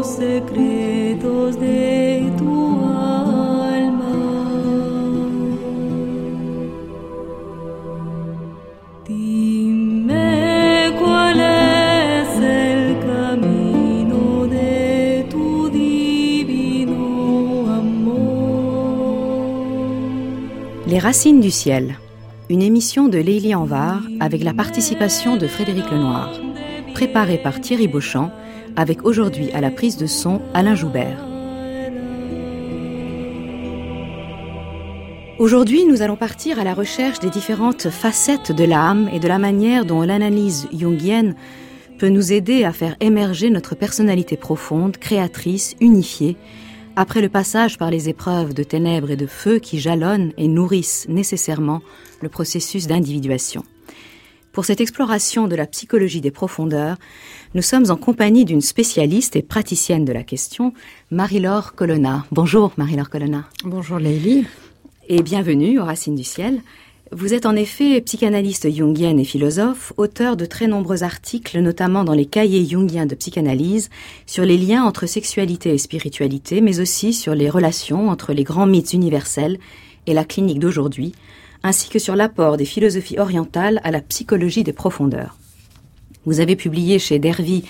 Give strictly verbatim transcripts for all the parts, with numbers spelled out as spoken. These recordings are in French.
secretos de tu alma. Dime cuál es el camino de tu divino amor. Les Racines du ciel, une émission de Lélie Anvar avec la participation de Frédéric Lenoir, préparée par Thierry Beauchamp, avec aujourd'hui à la prise de son Alain Joubert. Aujourd'hui, nous allons partir à la recherche des différentes facettes de l'âme et de la manière dont l'analyse jungienne peut nous aider à faire émerger notre personnalité profonde, créatrice, unifiée, après le passage par les épreuves de ténèbres et de feu qui jalonnent et nourrissent nécessairement le processus d'individuation. Pour cette exploration de la psychologie des profondeurs, nous sommes en compagnie d'une spécialiste et praticienne de la question, Marie-Laure Colonna. Bonjour Marie-Laure Colonna. Bonjour Lélie. Et bienvenue aux Racines du ciel. Vous êtes en effet psychanalyste jungienne et philosophe, auteur de très nombreux articles, notamment dans les cahiers jungiens de psychanalyse, sur les liens entre sexualité et spiritualité, mais aussi sur les relations entre les grands mythes universels et la clinique d'aujourd'hui, ainsi que sur l'apport des philosophies orientales à la psychologie des profondeurs. Vous avez publié chez Dervy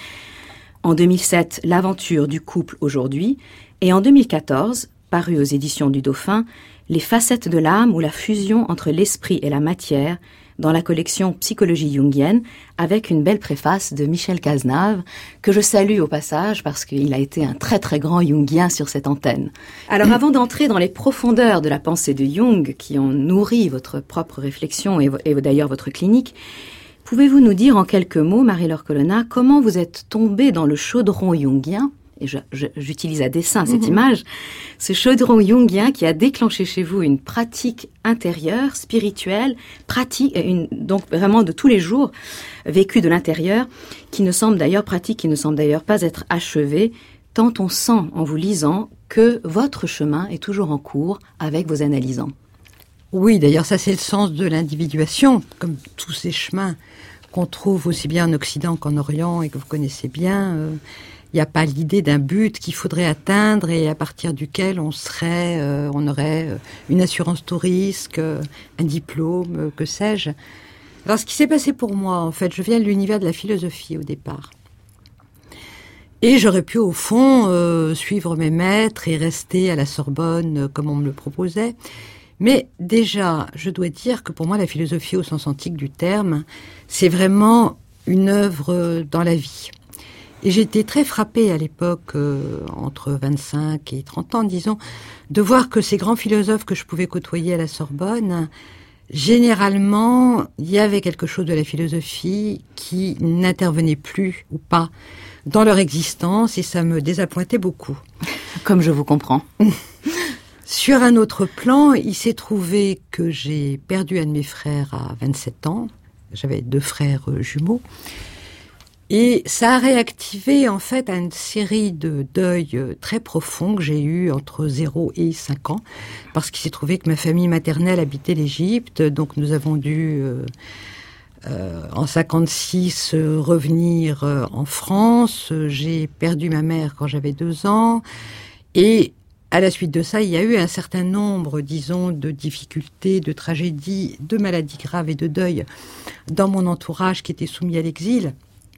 en deux mille sept L'aventure du couple aujourd'hui, et en deux mille quatorze, paru aux éditions du Dauphin, Les facettes de l'âme ou la fusion entre l'esprit et la matière, dans la collection Psychologie jungienne, avec une belle préface de Michel Cazenave, que je salue au passage parce qu'il a été un très très grand jungien sur cette antenne. Alors avant d'entrer dans les profondeurs de la pensée de Jung, qui ont nourri votre propre réflexion et, et d'ailleurs votre clinique, pouvez-vous nous dire en quelques mots, Marie-Laure Colonna, comment vous êtes tombée dans le chaudron jungien, et je, je, j'utilise à dessein cette mmh. image, ce chaudron jungien qui a déclenché chez vous une pratique intérieure, spirituelle, pratique, une, donc vraiment de tous les jours, vécue de l'intérieur, qui ne semble d'ailleurs, pratique qui ne semble d'ailleurs pas être achevée, tant on sent en vous lisant que votre chemin est toujours en cours avec vos analysants. Oui, d'ailleurs ça c'est le sens de l'individuation, comme tous ces chemins qu'on trouve aussi bien en Occident qu'en Orient et que vous connaissez bien. Euh, Il n'y a pas l'idée d'un but qu'il faudrait atteindre et à partir duquel on serait, euh, on aurait une assurance tout risque, un diplôme, euh, que sais-je. Alors, ce qui s'est passé pour moi, en fait, je viens de l'univers de la philosophie au départ. Et j'aurais pu, au fond, euh, suivre mes maîtres et rester à la Sorbonne euh, comme on me le proposait. Mais déjà, je dois dire que pour moi, la philosophie au sens antique du terme, c'est vraiment une œuvre dans la vie. Et j'ai été très frappée à l'époque, euh, entre vingt-cinq et trente ans, disons, de voir que ces grands philosophes que je pouvais côtoyer à la Sorbonne, généralement, il y avait quelque chose de la philosophie qui n'intervenait plus ou pas dans leur existence et ça me désappointait beaucoup. Comme je vous comprends. Sur un autre plan, il s'est trouvé que j'ai perdu un de mes frères à vingt-sept ans. J'avais deux frères jumeaux. Et ça a réactivé en fait une série de deuils très profonds que j'ai eus entre zéro et cinq ans, parce qu'il s'est trouvé que ma famille maternelle habitait l'Égypte, donc nous avons dû euh, euh, en cinquante-six euh, revenir euh, en France. J'ai perdu ma mère quand j'avais deux ans, et à la suite de ça, il y a eu un certain nombre, disons, de difficultés, de tragédies, de maladies graves et de deuils dans mon entourage qui était soumis à l'exil.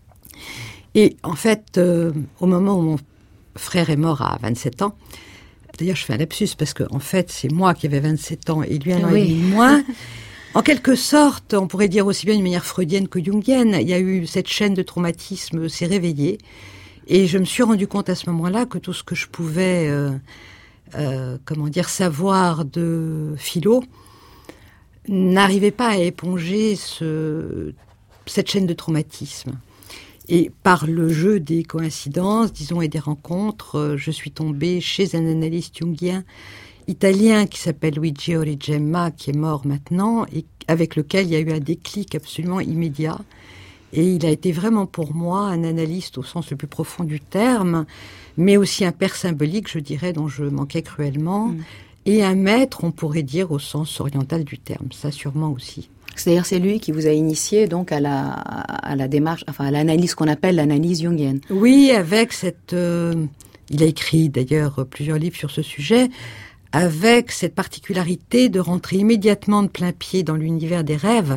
Et en fait, euh, au moment où mon frère est mort à vingt-sept ans, d'ailleurs je fais un lapsus parce que en fait c'est moi qui avais vingt-sept ans et lui un an oui. et demi moins, en quelque sorte, on pourrait dire aussi bien d'une manière freudienne que jungienne, il y a eu cette chaîne de traumatisme s'est réveillée et je me suis rendu compte à ce moment-là que tout ce que je pouvais, euh, euh, comment dire, savoir de philo n'arrivait pas à éponger ce, cette chaîne de traumatisme. Et par le jeu des coïncidences, disons, et des rencontres, euh, je suis tombée chez un analyste jungien italien qui s'appelle Luigi Origemma, qui est mort maintenant, et avec lequel il y a eu un déclic absolument immédiat. Et il a été vraiment pour moi un analyste au sens le plus profond du terme, mais aussi un père symbolique, je dirais, dont je manquais cruellement, mmh. et un maître, on pourrait dire, au sens oriental du terme, ça sûrement aussi. C'est-à-dire c'est lui qui vous a initié donc à la à la démarche, enfin à l'analyse qu'on appelle l'analyse jungienne. Oui, avec cette euh, Il a écrit d'ailleurs plusieurs livres sur ce sujet, avec cette particularité de rentrer immédiatement de plein pied dans l'univers des rêves,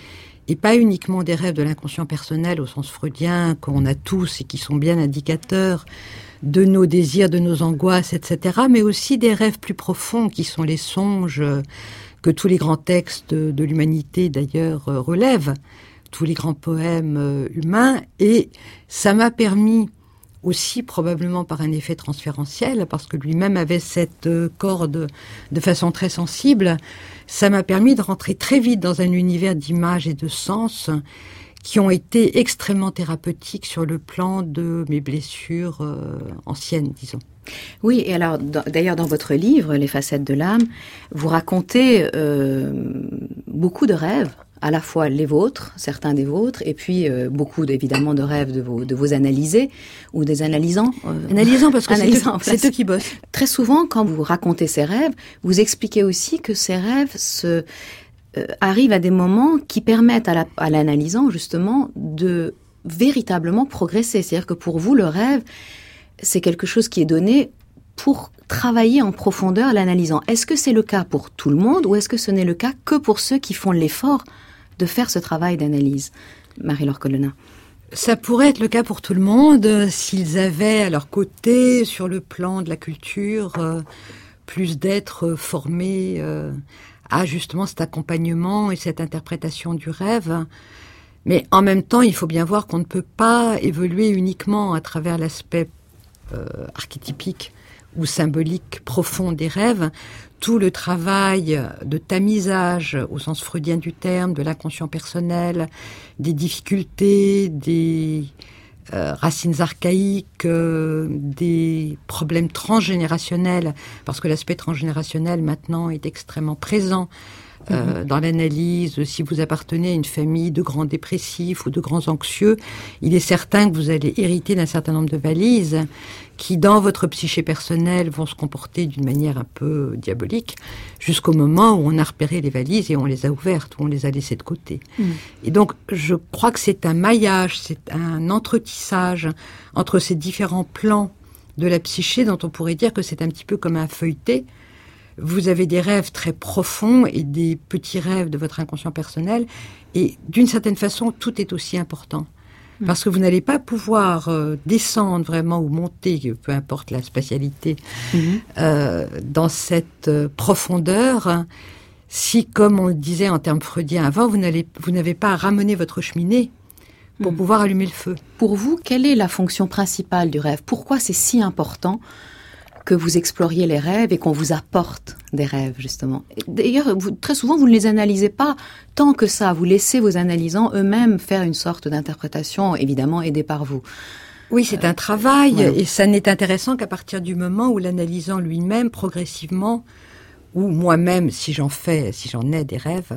et pas uniquement des rêves de l'inconscient personnel au sens freudien qu'on a tous et qui sont bien indicateurs de nos désirs, de nos angoisses, et cetera, mais aussi des rêves plus profonds qui sont les songes que tous les grands textes de, de l'humanité d'ailleurs relèvent, tous les grands poèmes humains, et ça m'a permis aussi probablement par un effet transférentiel, parce que lui-même avait cette corde de façon très sensible, ça m'a permis de rentrer très vite dans un univers d'images et de sens qui ont été extrêmement thérapeutiques sur le plan de mes blessures euh, anciennes, disons. Oui, et alors d'ailleurs dans votre livre, Les facettes de l'âme, vous racontez euh, beaucoup de rêves, à la fois les vôtres, certains des vôtres, et puis euh, beaucoup évidemment de rêves de vos, de vos analysés ou des analysants. Euh, analysants parce que analysants, c'est, eux, c'est eux qui bossent. Très souvent, quand vous racontez ces rêves, vous expliquez aussi que ces rêves se euh, arrivent à des moments qui permettent à, la, à l'analysant justement de véritablement progresser. C'est-à-dire que pour vous, le rêve, c'est quelque chose qui est donné pour travailler en profondeur l'analysant. Est-ce que c'est le cas pour tout le monde ou est-ce que ce n'est le cas que pour ceux qui font l'effort de faire ce travail d'analyse? Marie-Laure Colonna. Ça pourrait être le cas pour tout le monde s'ils avaient à leur côté, sur le plan de la culture, euh, plus d'être formés euh, à justement cet accompagnement et cette interprétation du rêve. Mais en même temps, il faut bien voir qu'on ne peut pas évoluer uniquement à travers l'aspect euh, archétypique ou symbolique profond des rêves. Tout le travail de tamisage, au sens freudien du terme, de l'inconscient personnel, des difficultés, des euh, racines archaïques, euh, des problèmes transgénérationnels, parce que l'aspect transgénérationnel maintenant est extrêmement présent euh, mmh. dans l'analyse. Si vous appartenez à une famille de grands dépressifs ou de grands anxieux, il est certain que vous allez hériter d'un certain nombre de valises qui, dans votre psyché personnelle, vont se comporter d'une manière un peu diabolique, jusqu'au moment où on a repéré les valises et on les a ouvertes, où on les a laissées de côté. Mmh. Et donc, je crois que c'est un maillage, c'est un entretissage entre ces différents plans de la psyché, dont on pourrait dire que c'est un petit peu comme un feuilleté. Vous avez des rêves très profonds et des petits rêves de votre inconscient personnel, et d'une certaine façon, tout est aussi important. Parce que vous n'allez pas pouvoir euh, descendre vraiment ou monter, peu importe la spatialité, mmh. euh, dans cette euh, profondeur, si, comme on le disait en termes freudiens avant, vous, n'allez, vous n'avez pas à ramener votre cheminée pour mmh. pouvoir allumer le feu. Pour vous, quelle est la fonction principale du rêve? Pourquoi c'est si important que vous exploriez les rêves et qu'on vous apporte des rêves, justement? D'ailleurs, vous, très souvent, vous ne les analysez pas tant que ça. Vous laissez vos analysants eux-mêmes faire une sorte d'interprétation, évidemment aidée par vous. Oui, c'est euh, un travail, ouais. Et ça n'est intéressant qu'à partir du moment où l'analysant lui-même, progressivement, ou moi-même, si j'en fais, si j'en ai des rêves,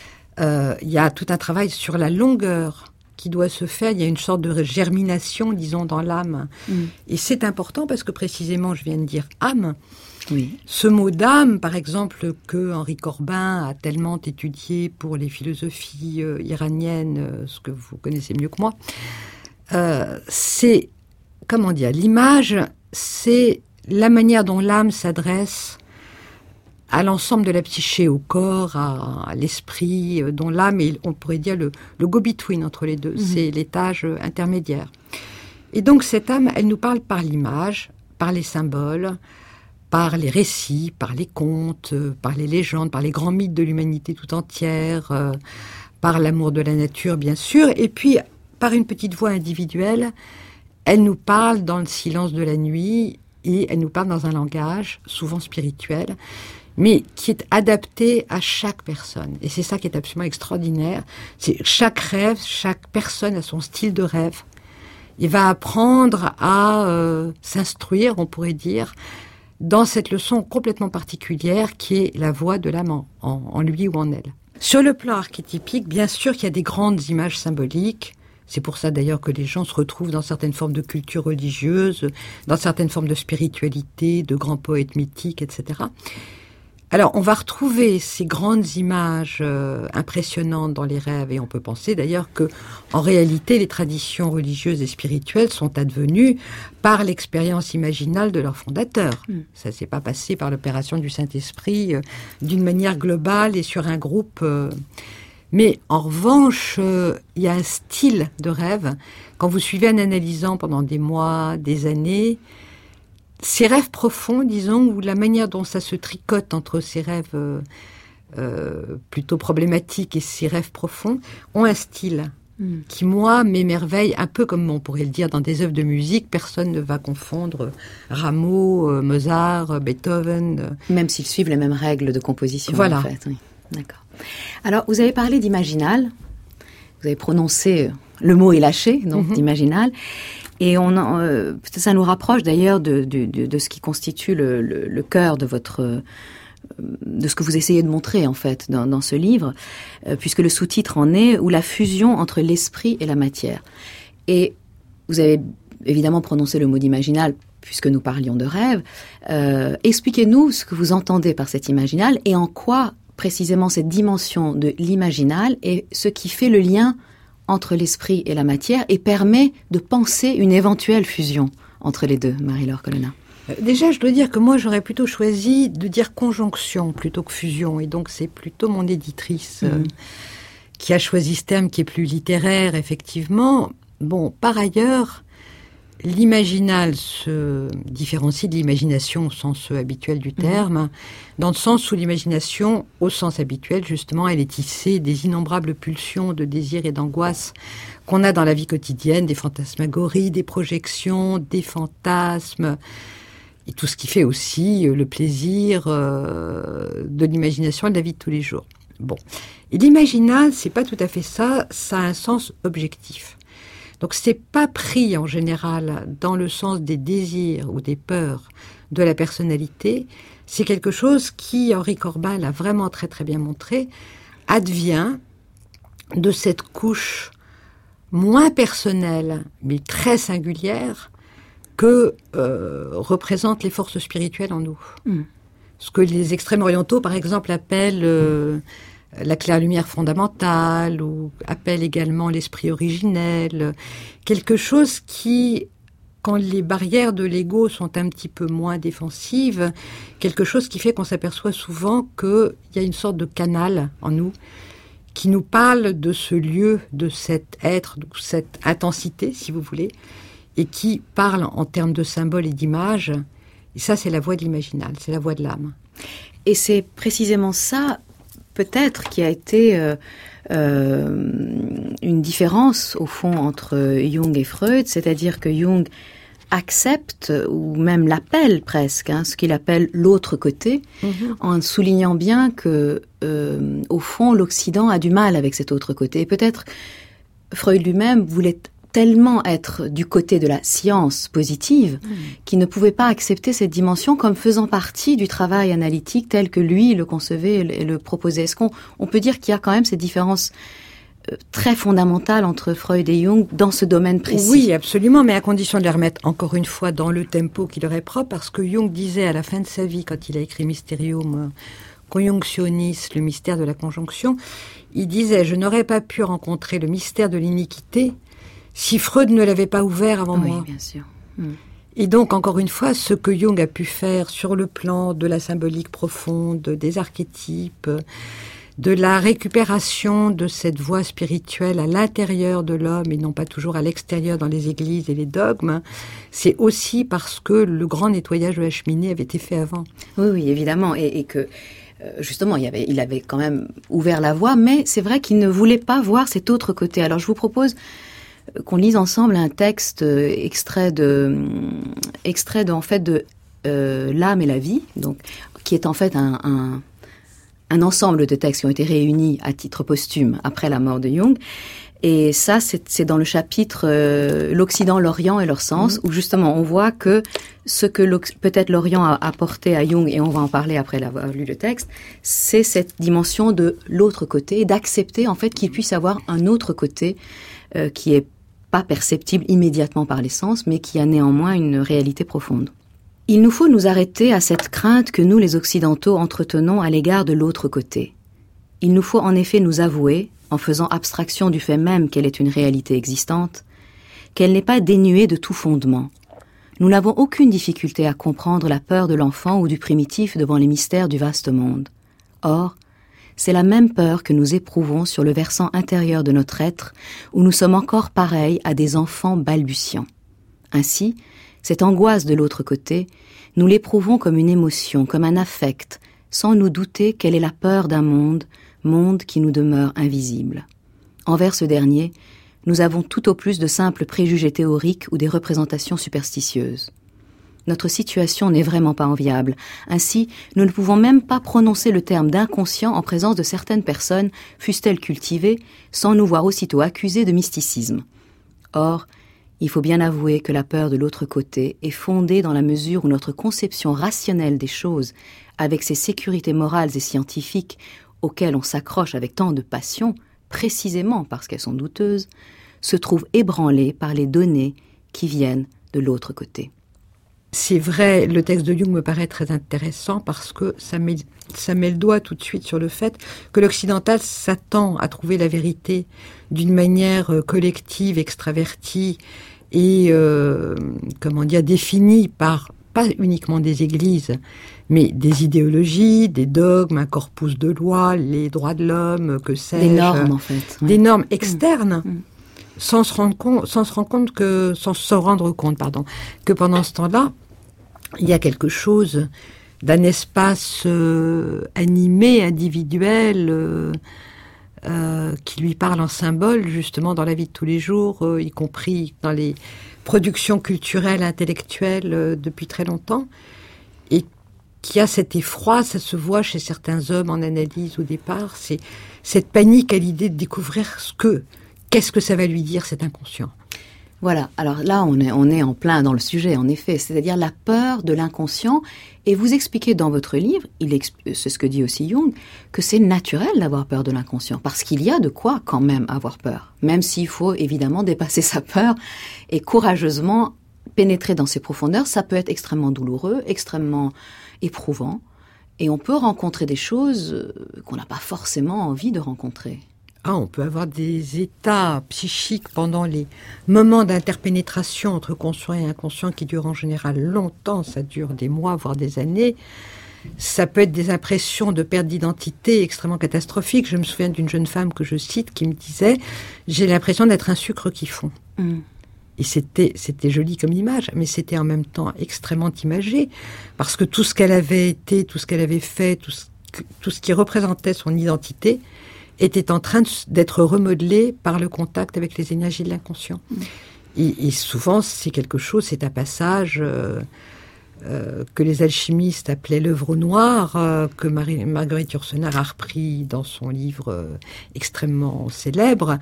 euh, il y a tout un travail sur la longueur qui doit se faire. Il y a une sorte de germination, disons, dans l'âme. Mmh. Et c'est important parce que précisément, je viens de dire âme. Oui. Ce mot d'âme, par exemple, que Henri Corbin a tellement étudié pour les philosophies euh, iraniennes, euh, ce que vous connaissez mieux que moi, euh, c'est, comment dire, l'image, c'est la manière dont l'âme s'adresse à l'ensemble de la psyché, au corps, à, à l'esprit, dont l'âme est, on pourrait dire, le, le go-between entre les deux. Mmh. C'est l'étage intermédiaire. Et donc, cette âme, elle nous parle par l'image, par les symboles, par les récits, par les contes, par les légendes, par les grands mythes de l'humanité tout entière, euh, par l'amour de la nature, bien sûr, et puis, par une petite voix individuelle, elle nous parle dans le silence de la nuit, et elle nous parle dans un langage, souvent spirituel, mais qui est adapté à chaque personne. Et c'est ça qui est absolument extraordinaire. C'est chaque rêve, chaque personne a son style de rêve. Il va apprendre à euh, s'instruire, on pourrait dire, dans cette leçon complètement particulière qui est la voix de l'âme en, en, en lui ou en elle. Sur le plan archétypique, bien sûr qu'il y a des grandes images symboliques. C'est pour ça d'ailleurs que les gens se retrouvent dans certaines formes de culture religieuse, dans certaines formes de spiritualité, de grands poètes mythiques, et cetera. Alors, on va retrouver ces grandes images euh, impressionnantes dans les rêves, et on peut penser d'ailleurs que, en réalité, les traditions religieuses et spirituelles sont advenues par l'expérience imaginale de leurs fondateurs. Mm. Ça s'est pas passé par l'opération du Saint-Esprit euh, d'une manière globale et sur un groupe. Euh... Mais en revanche, euh, il y a un style de rêve. Quand vous suivez en analysant pendant des mois, des années, ces rêves profonds, disons, ou la manière dont ça se tricote entre ces rêves euh, euh, plutôt problématiques et ces rêves profonds, ont un style mm. qui, moi, m'émerveille, un peu comme on pourrait le dire dans des œuvres de musique. Personne ne va confondre Rameau, euh, Mozart, Beethoven. Euh. Même s'ils suivent les mêmes règles de composition, voilà. en fait. Oui. D'accord. Alors, vous avez parlé d'imaginal. Vous avez prononcé, le mot est lâché, donc mm-hmm. d'imaginal. Et on, euh, ça nous rapproche d'ailleurs de, de, de, de ce qui constitue le, le, le cœur de votre, euh, de ce que vous essayez de montrer en fait dans, dans ce livre, euh, puisque le sous-titre en est où la fusion entre l'esprit et la matière. Et vous avez évidemment prononcé le mot d'imaginal puisque nous parlions de rêve. Euh, expliquez-nous ce que vous entendez par cet imaginal et en quoi précisément cette dimension de l'imaginal est ce qui fait le lien entre l'esprit et la matière et permet de penser une éventuelle fusion entre les deux, Marie-Laure Colonna. Déjà, je dois dire que moi, j'aurais plutôt choisi de dire conjonction plutôt que fusion. Et donc, c'est plutôt mon éditrice mmh. euh, qui a choisi ce terme qui est plus littéraire, effectivement. Bon, par ailleurs, l'imaginal se différencie de l'imagination au sens habituel du terme, mmh. dans le sens où l'imagination, au sens habituel, justement, elle est tissée des innombrables pulsions de désir et d'angoisse qu'on a dans la vie quotidienne, des fantasmagories, des projections, des fantasmes, et tout ce qui fait aussi le plaisir euh, de l'imagination et de la vie de tous les jours. Bon. Et l'imaginal, c'est pas tout à fait ça, ça a un sens objectif. Donc, c'est pas pris en général dans le sens des désirs ou des peurs de la personnalité. C'est quelque chose qui, Henri Corbin l'a vraiment très très bien montré, advient de cette couche moins personnelle, mais très singulière, que euh, représentent les forces spirituelles en nous. Mmh. Ce que les extrêmes orientaux, par exemple, appellent... Euh, la claire-lumière fondamentale, ou appelle également l'esprit originel, quelque chose qui, quand les barrières de l'ego sont un petit peu moins défensives, quelque chose qui fait qu'on s'aperçoit souvent qu'il y a une sorte de canal en nous qui nous parle de ce lieu, de cet être, de cette intensité, si vous voulez, et qui parle en termes de symboles et d'images. Et ça, c'est la voix de l'imaginal, c'est la voix de l'âme. Et c'est précisément ça, peut-être, qui a été euh, euh, une différence, au fond, entre Jung et Freud, c'est-à-dire que Jung accepte, ou même l'appelle presque, hein, ce qu'il appelle l'autre côté, mmh. en soulignant bien que, euh, au fond, l'Occident a du mal avec cet autre côté. Et peut-être Freud lui-même voulait tellement être du côté de la science positive mmh. qu'il ne pouvait pas accepter cette dimension comme faisant partie du travail analytique tel que lui le concevait et le proposait. Est-ce qu'on on peut dire qu'il y a quand même cette différence euh, très fondamentale entre Freud et Jung dans ce domaine précis? Oui, absolument, mais à condition de les remettre encore une fois dans le tempo qui leur est propre, parce que Jung disait à la fin de sa vie, quand il a écrit Mysterium Conjunctionis, le mystère de la conjonction, il disait « Je n'aurais pas pu rencontrer le mystère de l'iniquité si Freud ne l'avait pas ouvert avant oui, moi. » Bien sûr. Mm. Et donc, encore une fois, ce que Jung a pu faire sur le plan de la symbolique profonde, des archétypes, de la récupération de cette voie spirituelle à l'intérieur de l'homme et non pas toujours à l'extérieur dans les églises et les dogmes, c'est aussi parce que le grand nettoyage de la cheminée avait été fait avant. Oui, oui, évidemment, et, et que justement, il avait, il avait quand même ouvert la voie, mais c'est vrai qu'il ne voulait pas voir cet autre côté. Alors, je vous propose qu'on lise ensemble un texte extrait de, extrait de, en fait, de euh, L'âme et la vie, donc, qui est en fait un, un, un ensemble de textes qui ont été réunis à titre posthume après la mort de Jung. Et ça, c'est, c'est dans le chapitre euh, l'Occident, l'Orient et leur sens, mmh. où justement on voit que ce que peut-être l'Orient a apporté à Jung, et on va en parler après avoir lu le texte, c'est cette dimension de l'autre côté, d'accepter en fait qu'il puisse avoir un autre côté euh, qui est pas perceptible immédiatement par les sens, mais qui a néanmoins une réalité profonde. Il nous faut nous arrêter à cette crainte que nous, les Occidentaux, entretenons à l'égard de l'autre côté. Il nous faut en effet nous avouer, en faisant abstraction du fait même qu'elle est une réalité existante, qu'elle n'est pas dénuée de tout fondement. Nous n'avons aucune difficulté à comprendre la peur de l'enfant ou du primitif devant les mystères du vaste monde. Or, c'est la même peur que nous éprouvons sur le versant intérieur de notre être, où nous sommes encore pareils à des enfants balbutiants. Ainsi, cette angoisse de l'autre côté, nous l'éprouvons comme une émotion, comme un affect, sans nous douter qu'elle est la peur d'un monde, monde qui nous demeure invisible. Envers ce dernier, nous avons tout au plus de simples préjugés théoriques ou des représentations superstitieuses. Notre situation n'est vraiment pas enviable. Ainsi, nous ne pouvons même pas prononcer le terme d'inconscient en présence de certaines personnes, fussent-elles cultivées, sans nous voir aussitôt accusés de mysticisme. Or, il faut bien avouer que la peur de l'autre côté est fondée dans la mesure où notre conception rationnelle des choses, avec ses sécurités morales et scientifiques, auxquelles on s'accroche avec tant de passion, précisément parce qu'elles sont douteuses, se trouve ébranlée par les données qui viennent de l'autre côté. C'est vrai, le texte de Jung me paraît très intéressant parce que ça met, ça met le doigt tout de suite sur le fait que l'occidental s'attend à trouver la vérité d'une manière collective, extravertie et, euh, comment dire, définie par, pas uniquement des églises, mais des idéologies, des dogmes, un corpus de lois, les droits de l'homme, que sais-je. Des normes, en fait. Des ouais. normes externes. Mmh. Sans se rendre compte, sans se rendre compte que, sans se rendre compte, pardon, que pendant ce temps-là, il y a quelque chose d'un espace euh, animé, individuel, euh, euh, qui lui parle en symbole, justement, dans la vie de tous les jours, euh, y compris dans les productions culturelles, intellectuelles, euh, depuis très longtemps, et qui a cet effroi, ça se voit chez certains hommes en analyse au départ, c'est cette panique à l'idée de découvrir ce que, qu'est-ce que ça va lui dire, cet inconscient. Voilà, alors là, on est, on est en plein dans le sujet, en effet, c'est-à-dire la peur de l'inconscient. Et vous expliquez dans votre livre, il exp- c'est ce que dit aussi Jung, que c'est naturel d'avoir peur de l'inconscient, parce qu'il y a de quoi quand même avoir peur, même s'il faut évidemment dépasser sa peur et courageusement pénétrer dans ses profondeurs. Ça peut être extrêmement douloureux, extrêmement éprouvant, et on peut rencontrer des choses qu'on n'a pas forcément envie de rencontrer. Ah, on peut avoir des états psychiques pendant les moments d'interpénétration entre conscient et inconscient qui durent en général longtemps, ça dure des mois, voire des années. Ça peut être des impressions de perte d'identité extrêmement catastrophiques. Je me souviens d'une jeune femme que je cite qui me disait « J'ai l'impression d'être un sucre qui fond mmh. ». Et c'était, c'était joli comme image, mais c'était en même temps extrêmement imagé, parce que tout ce qu'elle avait été, tout ce qu'elle avait fait, tout ce, tout ce qui représentait son identité, était en train de, d'être remodelé par le contact avec les énergies de l'inconscient. Mmh. Et, et souvent, c'est quelque chose, c'est un passage euh, euh, que les alchimistes appelaient l'œuvre noire, euh, que Marie, Marguerite Yourcenar a repris dans son livre euh, extrêmement célèbre,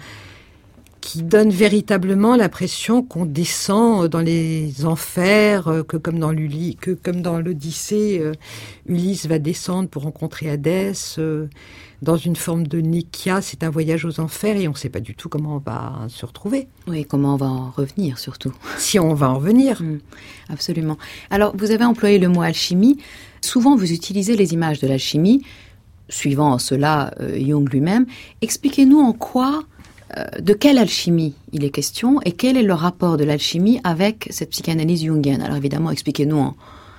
qui donne véritablement l'impression qu'on descend dans les enfers, euh, que comme dans l'Uli, que comme dans l'Odyssée, euh, Ulysse va descendre pour rencontrer Hadès, euh, dans une forme de Nekia, c'est un voyage aux enfers et on ne sait pas du tout comment on va se retrouver. Oui, comment on va en revenir surtout. Si on va en revenir. Mmh, absolument. Alors, vous avez employé le mot alchimie. Souvent, vous utilisez les images de l'alchimie, suivant cela euh, Jung lui-même. Expliquez-nous en quoi, euh, de quelle alchimie il est question et quel est le rapport de l'alchimie avec cette psychanalyse jungienne. Alors évidemment, expliquez-nous en...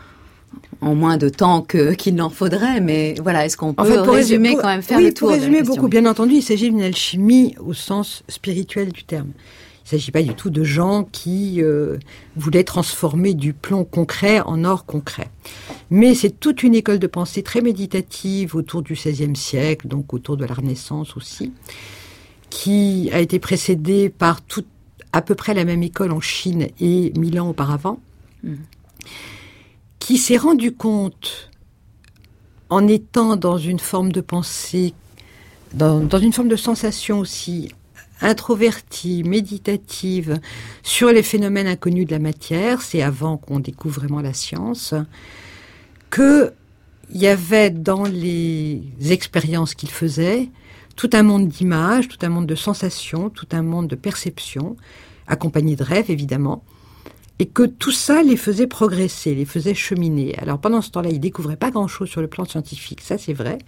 en moins de temps que, qu'il n'en faudrait, mais voilà, est-ce qu'on peut en fait, pour résumer résumer, quand même, faire oui, le tour pour résumer de la question, beaucoup, bien entendu, il s'agit d'une alchimie au sens spirituel du terme. Il ne s'agit pas du tout de gens qui euh, voulaient transformer du plomb concret en or concret. Mais c'est toute une école de pensée très méditative autour du seizième siècle, donc autour de la Renaissance aussi, qui a été précédée par tout, à peu près la même école en Chine et mille ans auparavant, mmh. qui s'est rendu compte, en étant dans une forme de pensée, dans, dans une forme de sensation aussi introvertie, méditative, sur les phénomènes inconnus de la matière, c'est avant qu'on découvre vraiment la science, qu'il y avait dans les expériences qu'il faisait tout un monde d'images, tout un monde de sensations, tout un monde de perceptions, accompagné de rêves évidemment, et que tout ça les faisait progresser, les faisait cheminer. Alors pendant ce temps-là, ils découvraient pas grand-chose sur le plan scientifique, ça c'est vrai,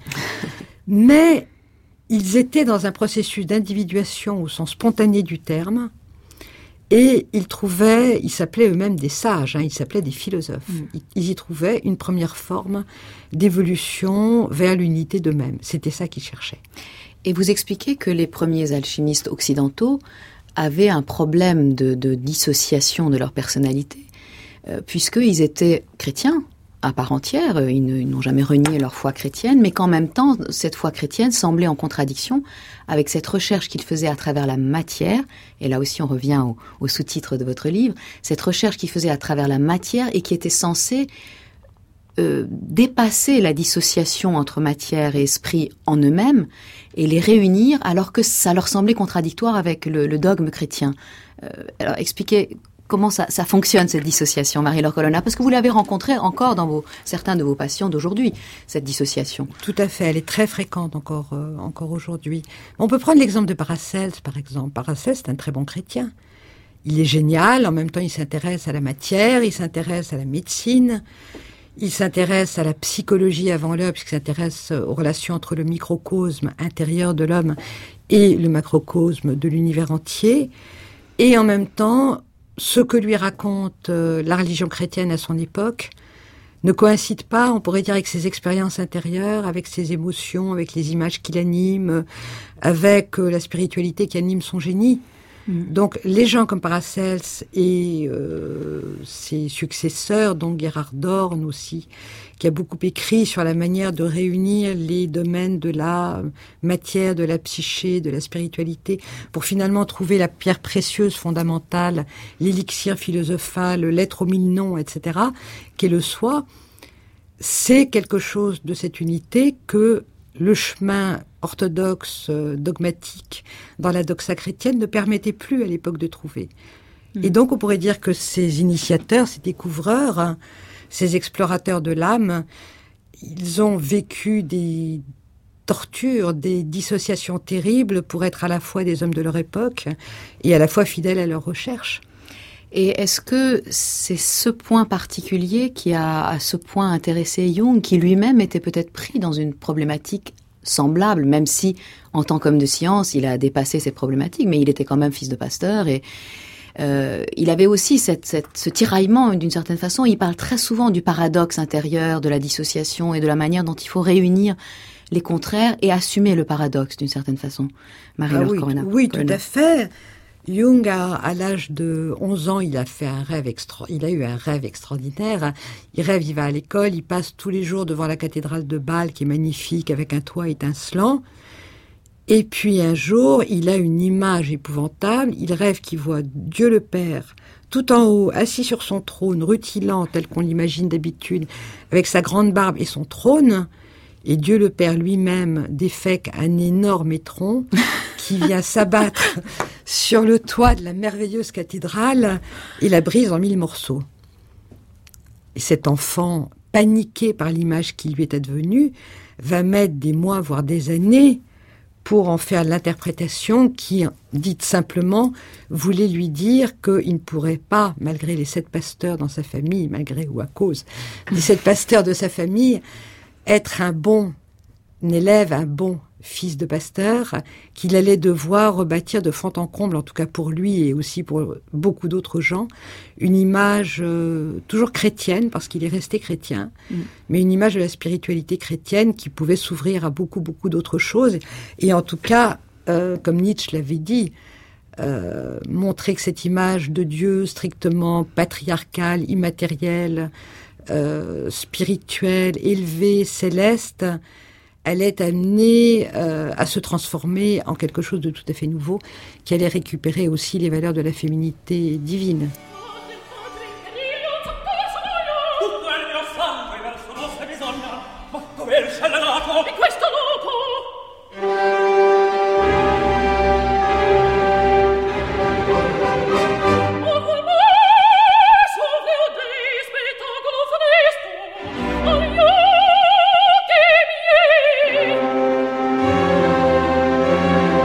mais ils étaient dans un processus d'individuation au sens spontané du terme, et ils trouvaient, ils s'appelaient eux-mêmes des sages, hein, ils s'appelaient des philosophes. Mmh. Ils, ils y trouvaient une première forme d'évolution vers l'unité d'eux-mêmes. C'était ça qu'ils cherchaient. Et vous expliquez que les premiers alchimistes occidentaux avaient un problème de, de dissociation de leur personnalité, euh, puisqu'ils étaient chrétiens à part entière, ils, ne, ils n'ont jamais renié leur foi chrétienne, mais qu'en même temps, cette foi chrétienne semblait en contradiction avec cette recherche qu'ils faisaient à travers la matière, et là aussi on revient au, au sous-titre de votre livre, cette recherche qu'ils faisaient à travers la matière et qui était censée euh, dépasser la dissociation entre matière et esprit en eux-mêmes et les réunir alors que ça leur semblait contradictoire avec le, le dogme chrétien. Euh, alors expliquez comment ça, ça fonctionne, cette dissociation, Marie-Laure Colonna, parce que vous l'avez rencontrée encore dans vos, certains de vos patients d'aujourd'hui, cette dissociation. Tout à fait, elle est très fréquente encore, euh, encore aujourd'hui. On peut prendre l'exemple de Paracelse, par exemple. Paracelse, c'est un très bon chrétien. Il est génial, en même temps il s'intéresse à la matière, il s'intéresse à la médecine, il s'intéresse à la psychologie avant l'heure, puisqu'il s'intéresse aux relations entre le microcosme intérieur de l'homme et le macrocosme de l'univers entier. Et en même temps, ce que lui raconte euh, la religion chrétienne à son époque ne coïncide pas, on pourrait dire, avec ses expériences intérieures, avec ses émotions, avec les images qui l'animent, avec euh, la spiritualité qui anime son génie. Mmh. Donc, les gens comme Paracelse et euh, ses successeurs, dont Gerhard Dorn aussi, qui a beaucoup écrit sur la manière de réunir les domaines de la matière, de la psyché, de la spiritualité, pour finalement trouver la pierre précieuse fondamentale, l'élixir philosophal, l'être aux mille noms, et cetera, qu'est le soi. C'est quelque chose de cette unité que le chemin orthodoxe, dogmatique, dans la doxa chrétienne ne permettait plus à l'époque de trouver. Mmh. Et donc on pourrait dire que ces initiateurs, ces découvreurs, ces explorateurs de l'âme, ils ont vécu des tortures, des dissociations terribles pour être à la fois des hommes de leur époque et à la fois fidèles à leurs recherches. Et est-ce que c'est ce point particulier qui a à ce point intéressé Jung, qui lui-même était peut-être pris dans une problématique semblable, même si, en tant qu'homme de science, il a dépassé cette problématique, mais il était quand même fils de pasteur et euh, il avait aussi cette, cette, ce tiraillement d'une certaine façon. Il parle très souvent du paradoxe intérieur, de la dissociation et de la manière dont il faut réunir les contraires et assumer le paradoxe d'une certaine façon. Marie-Laure ah oui, Colonna. Oui, tout à fait. Jung, à, à l'âge de onze ans, il a fait un rêve extra, il a eu un rêve extraordinaire. Il rêve, il va à l'école, il passe tous les jours devant la cathédrale de Bâle, qui est magnifique, avec un toit étincelant. Et puis un jour, il a une image épouvantable. Il rêve qu'il voit Dieu le Père, tout en haut, assis sur son trône, rutilant, tel qu'on l'imagine d'habitude, avec sa grande barbe et son trône. Et Dieu le Père lui-même défèque un énorme étron qui vient s'abattre sur le toit de la merveilleuse cathédrale et la brise en mille morceaux. Et cet enfant, paniqué par l'image qui lui est advenue, va mettre des mois, voire des années, pour en faire l'interprétation qui, dite simplement, voulait lui dire qu'il ne pourrait pas, malgré les sept pasteurs dans sa famille, malgré ou à cause des sept pasteurs de sa famille, être un bon élève, un bon fils de pasteur, qu'il allait devoir rebâtir de fond en comble, en tout cas pour lui et aussi pour beaucoup d'autres gens, une image euh, toujours chrétienne, parce qu'il est resté chrétien, mmh. mais une image de la spiritualité chrétienne qui pouvait s'ouvrir à beaucoup, beaucoup d'autres choses. Et en tout cas, euh, comme Nietzsche l'avait dit, euh, montrer que cette image de Dieu strictement patriarcale, immatérielle, euh, spirituelle, élevée, céleste, elle est amenée euh, à se transformer en quelque chose de tout à fait nouveau, qui allait récupérer aussi les valeurs de la féminité divine.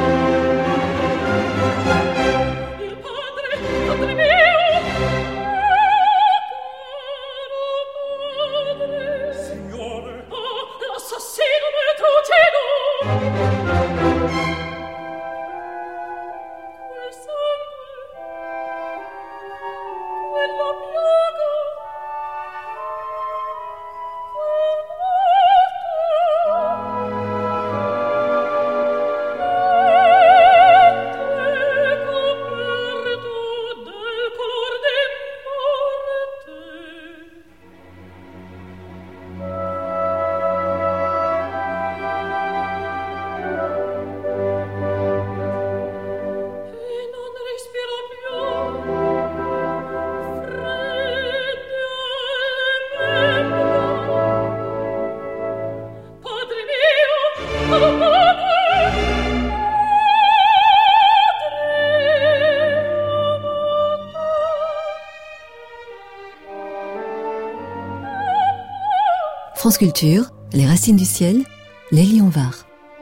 Il padre, padre mio, France Culture, les racines du ciel, Lélie Onvar.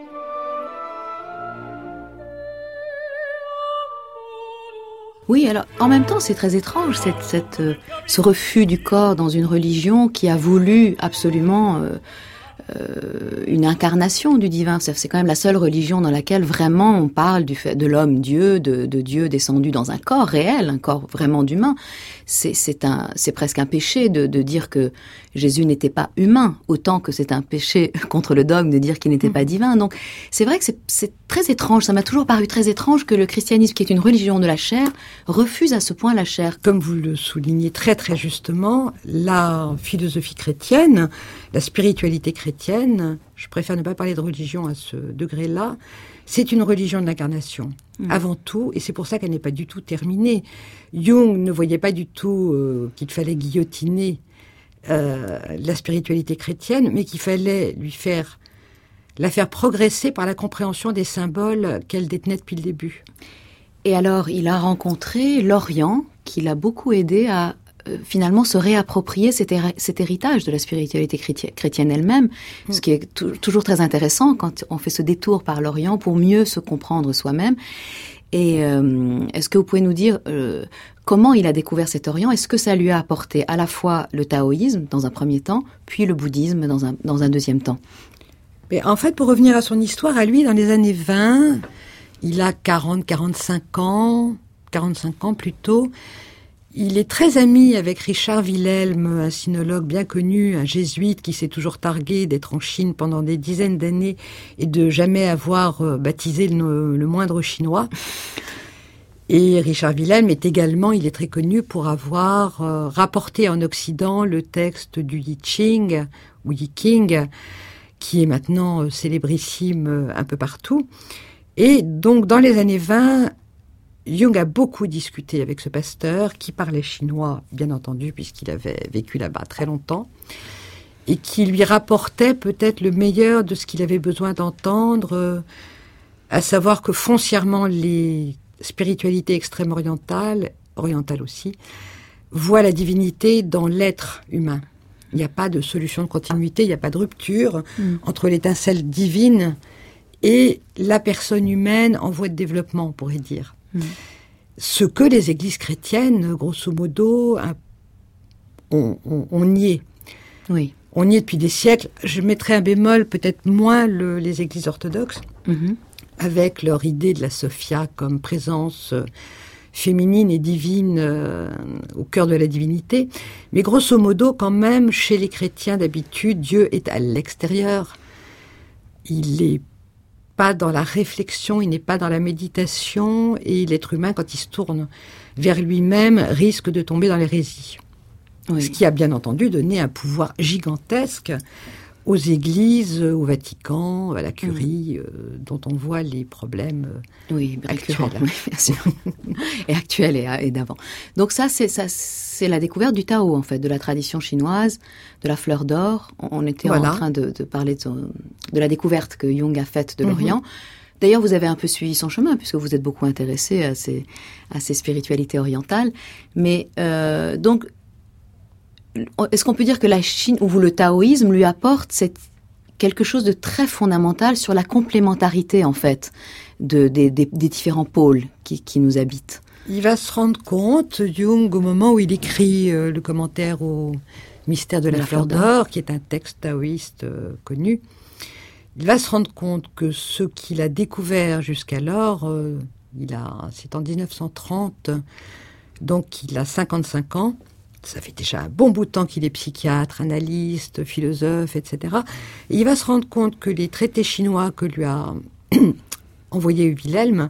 Oui, alors en même temps, c'est très étrange, cette, cette, euh, ce refus du corps dans une religion qui a voulu absolument euh, euh, une incarnation du divin. C'est, c'est quand même la seule religion dans laquelle vraiment on parle du fait de l'homme Dieu, de, de Dieu descendu dans un corps réel, un corps vraiment d'humain. C'est, c'est, un, c'est presque un péché de, de dire que Jésus n'était pas humain, autant que c'est un péché contre le dogme de dire qu'il n'était mmh. pas divin. Donc c'est vrai que c'est, c'est très étrange, ça m'a toujours paru très étrange que le christianisme, qui est une religion de la chair, refuse à ce point la chair. Comme vous le soulignez très très justement, la philosophie chrétienne, la spiritualité chrétienne, je préfère ne pas parler de religion à ce degré-là, c'est une religion de l'incarnation, mmh. avant tout, et c'est pour ça qu'elle n'est pas du tout terminée. Jung ne voyait pas du tout euh, qu'il fallait guillotiner euh, la spiritualité chrétienne, mais qu'il fallait lui faire, la faire progresser par la compréhension des symboles qu'elle détenait depuis le début. Et alors, il a rencontré l'Orient, qui l'a beaucoup aidé à euh, finalement se réapproprier cet, hér- cet héritage de la spiritualité chréti- chrétienne elle-même, mmh. ce qui est t- toujours très intéressant quand on fait ce détour par l'Orient pour mieux se comprendre soi-même. Et euh, est-ce que vous pouvez nous dire euh, comment il a découvert cet Orient? Est-ce que ça lui a apporté à la fois le taoïsme dans un premier temps, puis le bouddhisme dans un, dans un deuxième temps? Mais en fait, pour revenir à son histoire, à lui, dans les années vingt, il a quarante, quarante-cinq ans, quarante-cinq ans plutôt. Il est très ami avec Richard Wilhelm, un sinologue bien connu, un jésuite qui s'est toujours targué d'être en Chine pendant des dizaines d'années et de jamais avoir baptisé le, le moindre chinois. Et Richard Wilhelm est également, il est très connu pour avoir euh, rapporté en Occident le texte du I Ching, ou I Ching, qui est maintenant euh, célébrissime euh, un peu partout. Et donc, dans les années vingt, Jung a beaucoup discuté avec ce pasteur qui parlait chinois, bien entendu, puisqu'il avait vécu là-bas très longtemps, et qui lui rapportait peut-être le meilleur de ce qu'il avait besoin d'entendre, euh, à savoir que foncièrement, les spiritualités extrême-orientales, orientales aussi, voient la divinité dans l'être humain. Il n'y a pas de solution de continuité, il n'y a pas de rupture mmh. entre l'étincelle divine et la personne humaine en voie de développement, on pourrait dire. Mmh. Ce que les églises chrétiennes, grosso modo, on, on, on y est. Oui. On y est depuis des siècles. Je mettrais un bémol, peut-être moins le, les églises orthodoxes, mmh. avec leur idée de la Sophia comme présence euh, féminine et divine euh, au cœur de la divinité. Mais grosso modo, quand même, chez les chrétiens d'habitude, Dieu est à l'extérieur. Il n'est pas dans la réflexion, il n'est pas dans la méditation, et l'être humain, quand il se tourne vers lui-même, risque de tomber dans l'hérésie. Oui. Ce qui a bien entendu donné un pouvoir gigantesque aux églises, au Vatican, à la Curie, mmh. euh, dont on voit les problèmes euh, oui, actuels. Oui, bien sûr. et actuels et, et d'avant. Donc ça c'est, ça, c'est la découverte du Tao, en fait, de la tradition chinoise, de la fleur d'or. On était voilà. en train de, de parler de, son, de la découverte que Jung a faite de mmh. l'Orient. D'ailleurs, vous avez un peu suivi son chemin, puisque vous êtes beaucoup intéressé à ces, à ces spiritualités orientales. Mais euh, donc, est-ce qu'on peut dire que la Chine, ou le taoïsme, lui apporte cette, quelque chose de très fondamental sur la complémentarité, en fait, de, des, des, des différents pôles qui, qui nous habitent? Il va se rendre compte, Jung, au moment où il écrit euh, le commentaire au Mystère de la, la fleur d'or, qui est un texte taoïste euh, connu. Il va se rendre compte que ce qu'il a découvert jusqu'alors, euh, il a, c'est en dix-neuf cent trente, donc il a cinquante-cinq ans. Ça fait déjà un bon bout de temps qu'il est psychiatre, analyste, philosophe, et cetera. Et il va se rendre compte que les traités chinois que lui a envoyés Wilhelm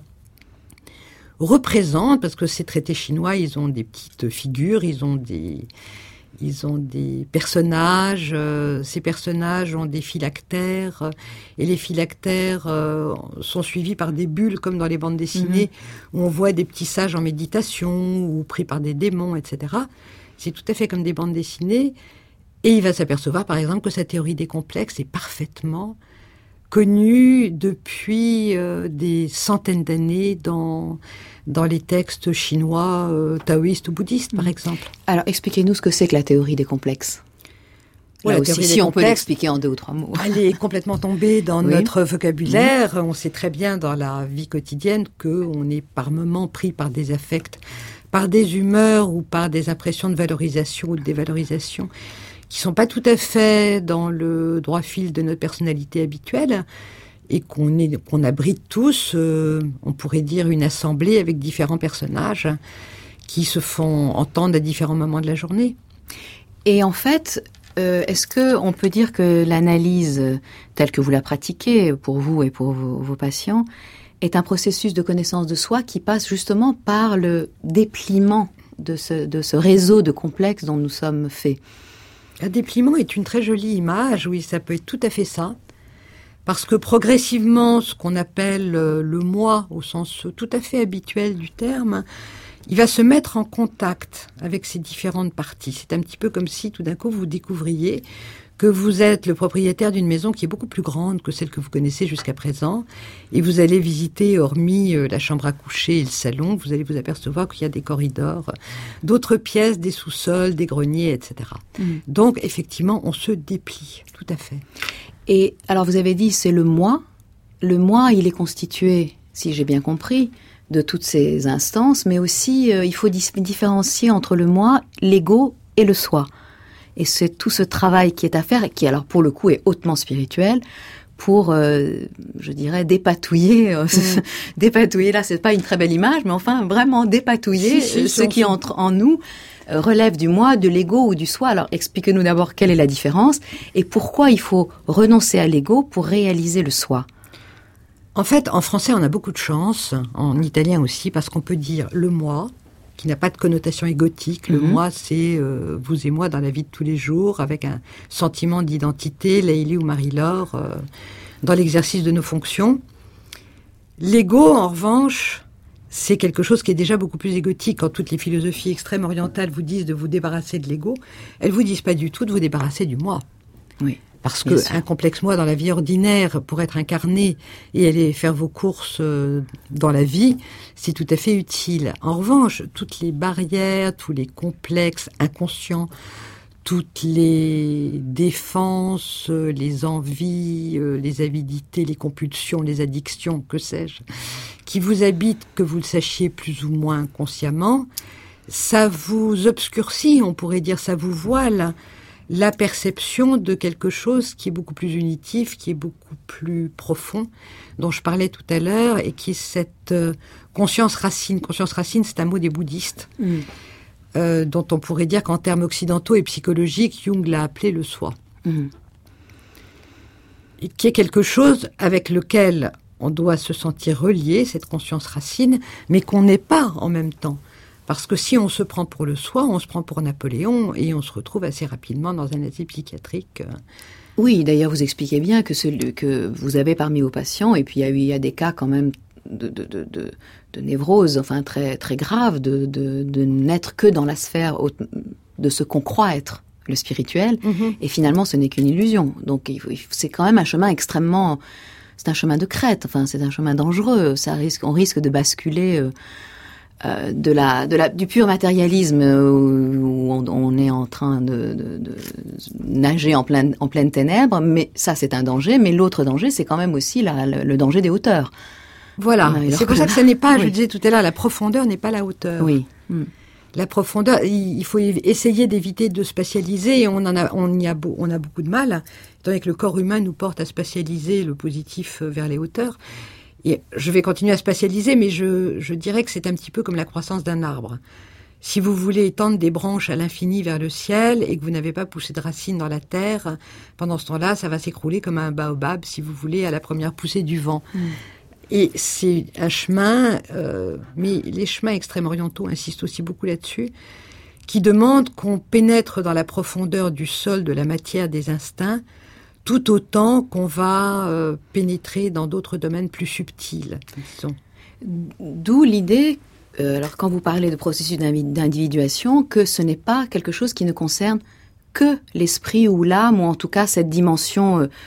représentent, parce que ces traités chinois, ils ont des petites figures, ils ont des... Ils ont des personnages, euh, ces personnages ont des phylactères, euh, et les phylactères euh, sont suivis par des bulles, comme dans les bandes dessinées, mmh. où on voit des petits sages en méditation, ou pris par des démons, et cetera. C'est tout à fait comme des bandes dessinées, et il va s'apercevoir, par exemple, que sa théorie des complexes est parfaitement connue depuis euh, des centaines d'années dans... dans les textes chinois, euh, taoïstes ou bouddhistes, par exemple. Alors, expliquez-nous ce que c'est que la théorie des complexes. Là ouais, aussi, si on peut l'expliquer en deux ou trois mots. Elle est complètement tombée dans oui. notre vocabulaire. Oui. On sait très bien dans la vie quotidienne qu'on est par moments pris par des affects, par des humeurs ou par des impressions de valorisation ou de dévalorisation qui ne sont pas tout à fait dans le droit fil de notre personnalité habituelle. Et qu'on, est, qu'on abrite tous, euh, on pourrait dire, une assemblée avec différents personnages qui se font entendre à différents moments de la journée. Et en fait, euh, est-ce qu'on peut dire que l'analyse telle que vous la pratiquez pour vous et pour vos, vos patients est un processus de connaissance de soi qui passe justement par le dépliement de ce, de ce réseau de complexes dont nous sommes faits? Un dépliement est une très jolie image, oui, ça peut être tout à fait ça. Parce que progressivement, ce qu'on appelle le moi, au sens tout à fait habituel du terme, il va se mettre en contact avec ces différentes parties. C'est un petit peu comme si tout d'un coup vous découvriez que vous êtes le propriétaire d'une maison qui est beaucoup plus grande que celle que vous connaissez jusqu'à présent. Et vous allez visiter, hormis la chambre à coucher et le salon, vous allez vous apercevoir qu'il y a des corridors, d'autres pièces, des sous-sols, des greniers, et cetera. Mmh. Donc, effectivement, on se déplie, tout à fait. Et alors, vous avez dit, c'est le moi. Le moi, il est constitué, si j'ai bien compris, de toutes ces instances, mais aussi, euh, il faut dis- différencier entre le moi, l'ego et le soi. Et c'est tout ce travail qui est à faire, et qui, alors, pour le coup, est hautement spirituel, pour, euh, je dirais, dépatouiller, euh, mmh. dépatouiller, là, c'est pas une très belle image, mais enfin, vraiment dépatouiller si, si, ce qui entre en nous, relève du moi, de l'ego ou du soi. Alors, expliquez-nous d'abord quelle est la différence et pourquoi il faut renoncer à l'ego pour réaliser le soi. En fait, en français, on a beaucoup de chance, en italien aussi, parce qu'on peut dire le moi, qui n'a pas de connotation égotique. Le mm-hmm. moi, c'est euh, vous et moi dans la vie de tous les jours, avec un sentiment d'identité, Leïli ou Marie-Laure, euh, dans l'exercice de nos fonctions. L'ego, en revanche, c'est quelque chose qui est déjà beaucoup plus égotique. Quand toutes les philosophies extrêmes orientales vous disent de vous débarrasser de l'ego, elles vous disent pas du tout de vous débarrasser du moi. Oui. Parce que un complexe moi dans la vie ordinaire, pour être incarné et aller faire vos courses dans la vie, c'est tout à fait utile. En revanche, toutes les barrières, tous les complexes inconscients, toutes les défenses, les envies, les avidités, les compulsions, les addictions, que sais-je, qui vous habitent, que vous le sachiez plus ou moins consciemment, ça vous obscurcit, on pourrait dire, ça vous voile la perception de quelque chose qui est beaucoup plus unitif, qui est beaucoup plus profond, dont je parlais tout à l'heure, et qui est cette euh, conscience racine. Conscience racine, c'est un mot des bouddhistes, mmh. euh, dont on pourrait dire qu'en termes occidentaux et psychologiques, Jung l'a appelé le soi. Mmh. Et qui est quelque chose avec lequel on doit se sentir relié, cette conscience racine, mais qu'on n'est pas en même temps. Parce que si on se prend pour le soi, on se prend pour Napoléon et on se retrouve assez rapidement dans un asile psychiatrique. Oui, d'ailleurs, vous expliquez bien que, ce, que vous avez parmi vos patients, et puis il y a, eu, il y a des cas quand même de, de, de, de, de névrose, enfin très, très graves, de, de, de n'être que dans la sphère de ce qu'on croit être le spirituel, mm-hmm. et finalement ce n'est qu'une illusion. Donc il faut, c'est quand même un chemin extrêmement... C'est un chemin de crête, enfin c'est un chemin dangereux. Ça risque, on risque de basculer... Euh, Euh, de la, de la, du pur matérialisme euh, où on, on est en train de, de, de nager en pleine, en pleine ténèbres, mais ça c'est un danger, mais l'autre danger c'est quand même aussi la, le, le danger des hauteurs. Voilà, euh, c'est pour ça que ça n'est pas, oui. Je disais tout à l'heure, la profondeur n'est pas la hauteur. Oui. Mm. La profondeur, il faut essayer d'éviter de spatialiser, et on en a, on y a, beau, on a beaucoup de mal, étant donné que le corps humain nous porte à spatialiser le positif vers les hauteurs. Et je vais continuer à spatialiser, mais je, je dirais que c'est un petit peu comme la croissance d'un arbre. Si vous voulez étendre des branches à l'infini vers le ciel et que vous n'avez pas poussé de racines dans la terre, pendant ce temps-là, ça va s'écrouler comme un baobab, si vous voulez, à la première poussée du vent. Mmh. Et c'est un chemin, euh, mais les chemins extrême-orientaux insistent aussi beaucoup là-dessus, qui demandent qu'on pénètre dans la profondeur du sol, de la matière, des instincts, tout autant qu'on va euh, pénétrer dans d'autres domaines plus subtils, disons. D'où l'idée, euh, alors quand vous parlez de processus d'individuation, que ce n'est pas quelque chose qui ne concerne que l'esprit ou l'âme, ou en tout cas cette dimension... Euh,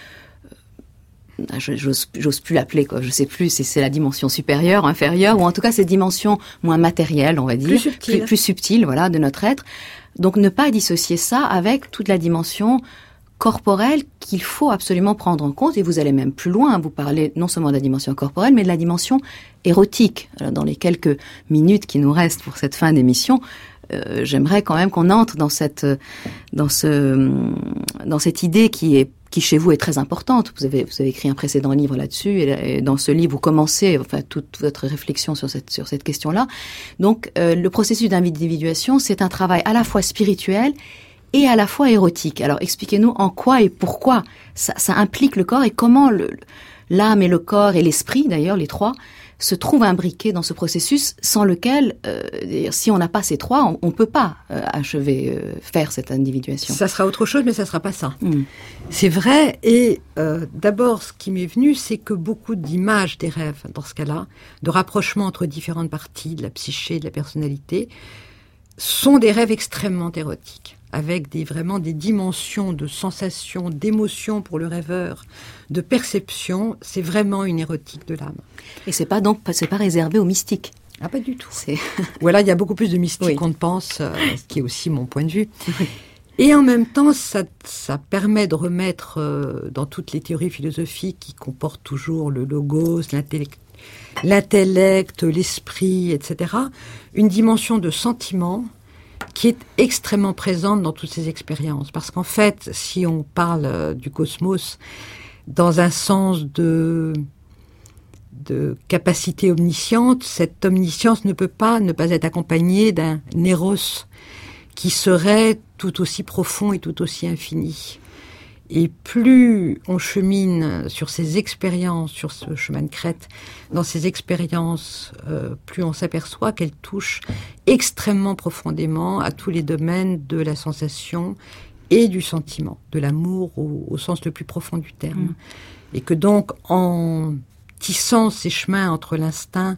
J'ose, j'ose plus l'appeler, quoi. Je sais plus si c'est la dimension supérieure, inférieure, ou en tout cas cette dimension moins matérielle, on va dire. Plus subtile. Plus, plus subtile, voilà, de notre être. Donc ne pas dissocier ça avec toute la dimension corporelle qu'il faut absolument prendre en compte. Et vous allez même plus loin. Vous parlez non seulement de la dimension corporelle, mais de la dimension érotique. Alors, dans les quelques minutes qui nous restent pour cette fin d'émission, euh, j'aimerais quand même qu'on entre dans cette, dans ce, dans cette idée qui est qui chez vous est très importante. Vous avez, vous avez écrit un précédent livre là-dessus, et, et dans ce livre, vous commencez, enfin, toute, toute votre réflexion sur cette, sur cette question-là. Donc, euh, le processus d'individuation, c'est un travail à la fois spirituel et à la fois érotique. Alors, expliquez-nous en quoi et pourquoi ça, ça implique le corps, et comment le, l'âme et le corps et l'esprit, d'ailleurs, les trois, se trouvent imbriqués dans ce processus, sans lequel, euh, si on n'a pas ces trois, on ne peut pas euh, achever, euh, faire cette individuation. Ça sera autre chose, mais ça ne sera pas ça. Mm. C'est vrai, et euh, d'abord, ce qui m'est venu, c'est que beaucoup d'images des rêves, dans ce cas-là, de rapprochement entre différentes parties de la psyché, de la personnalité, sont des rêves extrêmement érotiques, avec des, vraiment des dimensions de sensations, d'émotions pour le rêveur, de perception. C'est vraiment une érotique de l'âme. Et c'est pas donc c'est pas réservé aux mystiques. Ah, pas du tout. C'est... Voilà, il y a beaucoup plus de mystiques oui. qu'on ne pense, euh, ce qui est aussi mon point de vue. Oui. Et en même temps, ça, ça permet de remettre euh, dans toutes les théories philosophiques qui comportent toujours le logos, l'intellect, l'intellect, l'esprit, et cetera, une dimension de sentiment qui est extrêmement présente dans toutes ces expériences. Parce qu'en fait, si on parle euh, du cosmos dans un sens de, de capacité omnisciente, cette omniscience ne peut pas ne pas être accompagnée d'un néros qui serait tout aussi profond et tout aussi infini. Et plus on chemine sur ces expériences, sur ce chemin de crête, dans ces expériences, euh, plus on s'aperçoit qu'elles touchent extrêmement profondément à tous les domaines de la sensation et du sentiment, de l'amour au, au sens le plus profond du terme. Mmh. Et que donc, en tissant ces chemins entre l'instinct,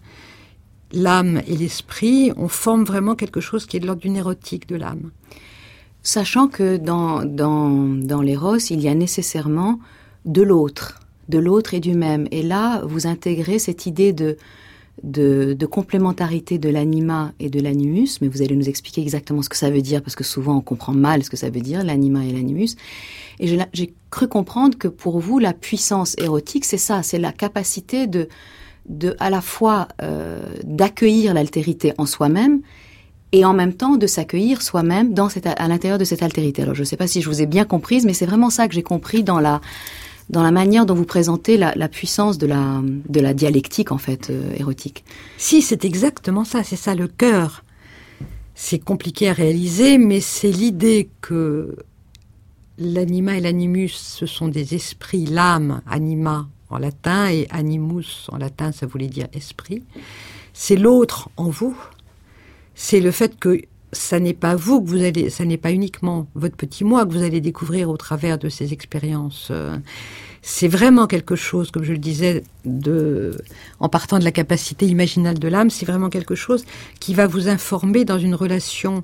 l'âme et l'esprit, on forme vraiment quelque chose qui est de l'ordre d'une érotique de l'âme. Sachant que dans, dans, dans l'éros, il y a nécessairement de l'autre, de l'autre et du même. Et là, vous intégrez cette idée de, de, de complémentarité de l'anima et de l'animus, mais vous allez nous expliquer exactement ce que ça veut dire, parce que souvent on comprend mal ce que ça veut dire, l'anima et l'animus. Et je, j'ai cru comprendre que pour vous, la puissance érotique, c'est ça, c'est la capacité de, de à la fois euh, d'accueillir l'altérité en soi-même, et en même temps de s'accueillir soi-même dans cette, à l'intérieur de cette altérité. Alors je ne sais pas si je vous ai bien comprise, mais c'est vraiment ça que j'ai compris dans la, dans la manière dont vous présentez la, la puissance de la, de la dialectique, en fait, euh, érotique. Si, c'est exactement ça, c'est ça le cœur. C'est compliqué à réaliser, mais c'est l'idée que l'anima et l'animus, ce sont des esprits, l'âme, anima en latin, et animus en latin, ça voulait dire esprit. C'est l'autre en vous. C'est le fait que ça n'est pas vous que vous allez, ça n'est pas uniquement votre petit moi que vous allez découvrir au travers de ces expériences. C'est vraiment quelque chose, comme je le disais, de, en partant de la capacité imaginale de l'âme, c'est vraiment quelque chose qui va vous informer dans une relation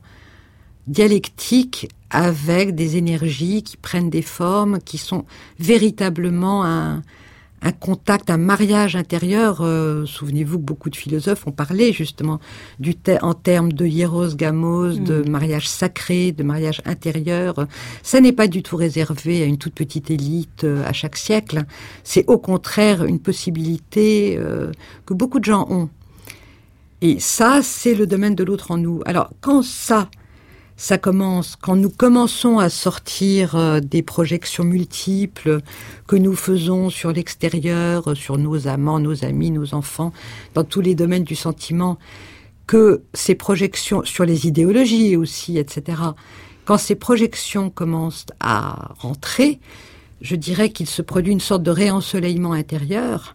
dialectique avec des énergies qui prennent des formes, qui sont véritablement un, un contact, un mariage intérieur. Euh, souvenez-vous que beaucoup de philosophes ont parlé justement du te- en termes de hieros gamos, mmh. de mariage sacré, de mariage intérieur. Ça n'est pas du tout réservé à une toute petite élite euh, à chaque siècle. C'est au contraire une possibilité euh, que beaucoup de gens ont. Et ça, c'est le domaine de l'autre en nous. Alors, quand ça, ça commence, quand nous commençons à sortir euh, des projections multiples que nous faisons sur l'extérieur, sur nos amants, nos amis, nos enfants, dans tous les domaines du sentiment, que ces projections, sur les idéologies aussi, et cetera, quand ces projections commencent à rentrer, je dirais qu'il se produit une sorte de réensoleillement intérieur.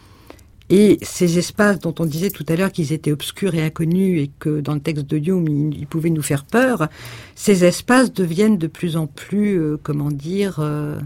Et ces espaces dont on disait tout à l'heure qu'ils étaient obscurs et inconnus et que dans le texte de Jung, ils, ils pouvaient nous faire peur, ces espaces deviennent de plus en plus, euh, comment dire, euh,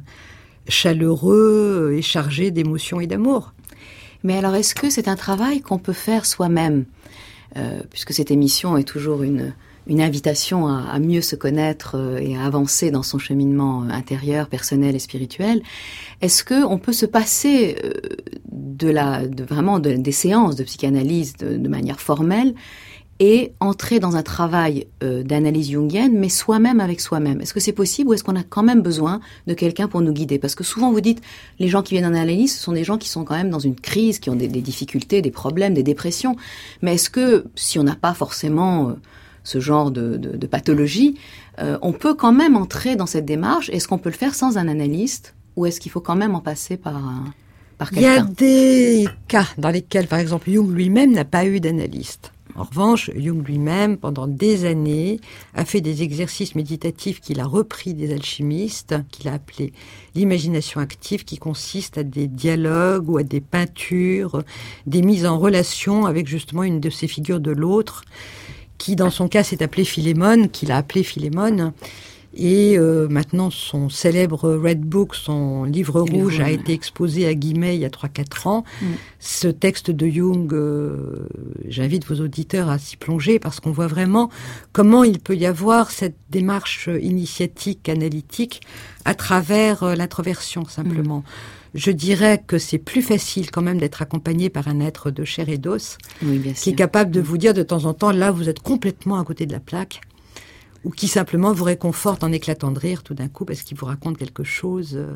chaleureux et chargés d'émotions et d'amour. Mais alors, est-ce que c'est un travail qu'on peut faire soi-même, euh, puisque cette émission est toujours une, une invitation à, à mieux se connaître euh, et à avancer dans son cheminement intérieur, personnel et spirituel. Est-ce que on peut se passer euh, de la, de vraiment de, des séances de psychanalyse de, de manière formelle et entrer dans un travail euh, d'analyse jungienne, mais soi-même avec soi-même? Est-ce que c'est possible ou est-ce qu'on a quand même besoin de quelqu'un pour nous guider? Parce que souvent vous dites, les gens qui viennent en analyse, ce sont des gens qui sont quand même dans une crise, qui ont des, des difficultés, des problèmes, des dépressions. Mais est-ce que si on n'a pas forcément euh, ce genre de, de, de pathologie, euh, on peut quand même entrer dans cette démarche? Est-ce qu'on peut le faire sans un analyste ou est-ce qu'il faut quand même en passer par un, par quelqu'un? Il y a des cas dans lesquels, par exemple, Jung lui-même n'a pas eu d'analyste. En revanche, Jung lui-même, pendant des années, a fait des exercices méditatifs qu'il a repris des alchimistes, qu'il a appelés l'imagination active, qui consiste à des dialogues ou à des peintures, des mises en relation avec justement une de ces figures de l'autre, qui dans son cas s'est appelée Philémone, qu'il a appelée Philémone. Et euh, maintenant, son célèbre Red Book, son livre rouge, livre, a été exposé à Guimet il y a trois quatre ans. Mm. Ce texte de Jung, euh, j'invite vos auditeurs à s'y plonger parce qu'on voit vraiment comment il peut y avoir cette démarche initiatique, analytique, à travers euh, l'introversion, simplement. Mm. Je dirais que c'est plus facile quand même d'être accompagné par un être de chair et d'os, oui, bien qui sûr. est capable de vous dire de temps en temps, là, vous êtes complètement à côté de la plaque. Ou qui simplement vous réconforte en éclatant de rire tout d'un coup parce qu'il vous raconte quelque chose. Euh,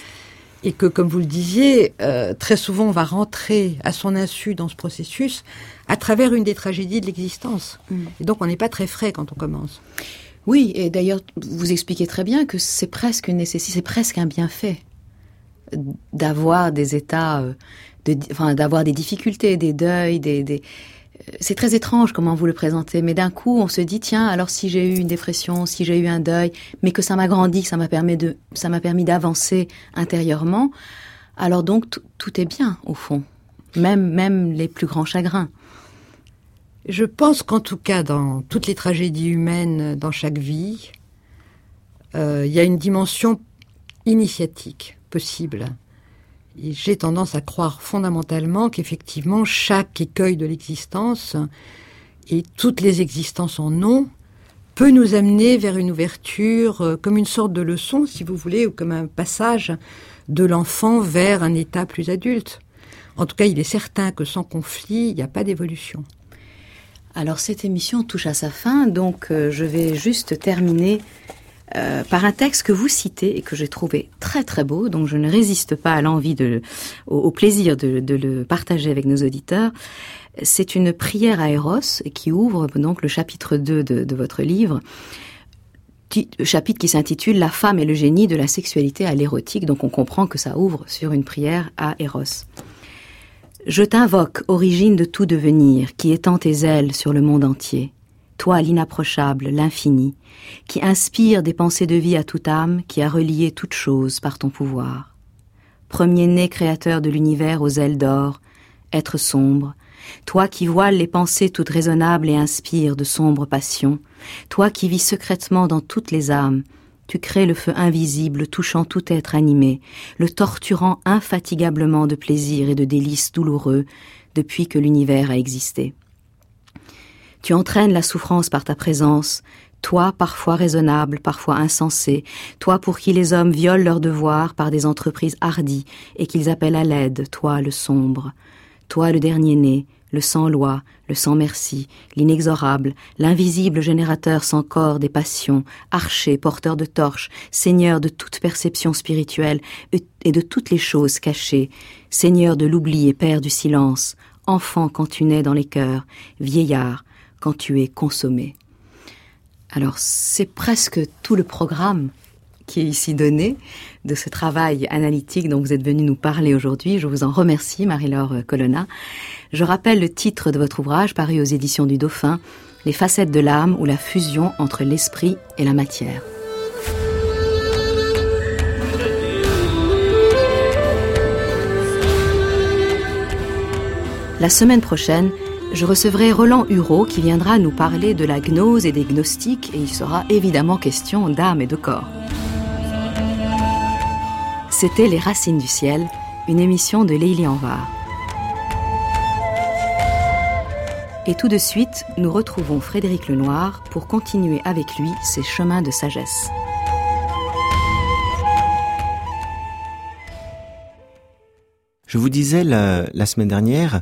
et que, comme vous le disiez, euh, très souvent on va rentrer à son insu dans ce processus à travers une des tragédies de l'existence. Mmh. Et donc on n'est pas très frais quand on commence. Oui, et d'ailleurs vous expliquez très bien que c'est presque une nécessité, c'est presque un bienfait d'avoir des états, de, enfin d'avoir des difficultés, des deuils, des... des c'est très étrange comment vous le présentez, mais d'un coup, on se dit, tiens, alors si j'ai eu une dépression, si j'ai eu un deuil, mais que ça m'a grandi, que ça m'a permis de, ça m'a permis d'avancer intérieurement, alors donc t- tout est bien, au fond. Même, même les plus grands chagrins. Je pense qu'en tout cas, dans toutes les tragédies humaines, dans chaque vie, euh, il y a une dimension initiatique possible. Et j'ai tendance à croire fondamentalement qu'effectivement, chaque écueil de l'existence, et toutes les existences en ont, peut nous amener vers une ouverture, euh, comme une sorte de leçon, si vous voulez, ou comme un passage de l'enfant vers un état plus adulte. En tout cas, il est certain que sans conflit, il n'y a pas d'évolution. Alors, cette émission touche à sa fin, donc euh, je vais juste terminer Euh, par un texte que vous citez et que j'ai trouvé très très beau, donc je ne résiste pas à l'envie de, au, au plaisir de, de le partager avec nos auditeurs. C'est une prière à Eros qui ouvre donc le chapitre deux de, de votre livre, chapitre qui s'intitule « La femme et le génie de la sexualité à l'érotique », donc on comprend que ça ouvre sur une prière à Eros. « Je t'invoque, origine de tout devenir, qui étend tes ailes sur le monde entier. Toi, l'inapprochable, l'infini, qui inspire des pensées de vie à toute âme, qui a relié toute chose par ton pouvoir. Premier-né créateur de l'univers aux ailes d'or, être sombre, toi qui voiles les pensées toutes raisonnables et inspires de sombres passions, toi qui vis secrètement dans toutes les âmes, tu crées le feu invisible touchant tout être animé, le torturant infatigablement de plaisir et de délices douloureux depuis que l'univers a existé. Tu entraînes la souffrance par ta présence, toi parfois raisonnable, parfois insensé, toi pour qui les hommes violent leurs devoirs par des entreprises hardies et qu'ils appellent à l'aide, toi le sombre, toi le dernier-né, le sans-loi, le sans-merci, l'inexorable, l'invisible générateur sans corps des passions, archer, porteur de torches, seigneur de toute perception spirituelle et de toutes les choses cachées, seigneur de l'oubli et père du silence, enfant quand tu nais dans les cœurs, vieillard quand tu es consommé. Alors, c'est presque tout le programme qui est ici donné de ce travail analytique dont vous êtes venu nous parler aujourd'hui. Je vous en remercie, Marie-Laure Colonna. Je rappelle le titre de votre ouvrage paru aux éditions du Dauphin, « Les facettes de l'âme ou la fusion entre l'esprit et la matière ». La semaine prochaine, je recevrai Roland Hureau qui viendra nous parler de la gnose et des gnostiques et il sera évidemment question d'âme et de corps. C'était Les Racines du Ciel, une émission de Lélie Anvar. Et tout de suite, nous retrouvons Frédéric Lenoir pour continuer avec lui ses chemins de sagesse. Je vous disais la, la semaine dernière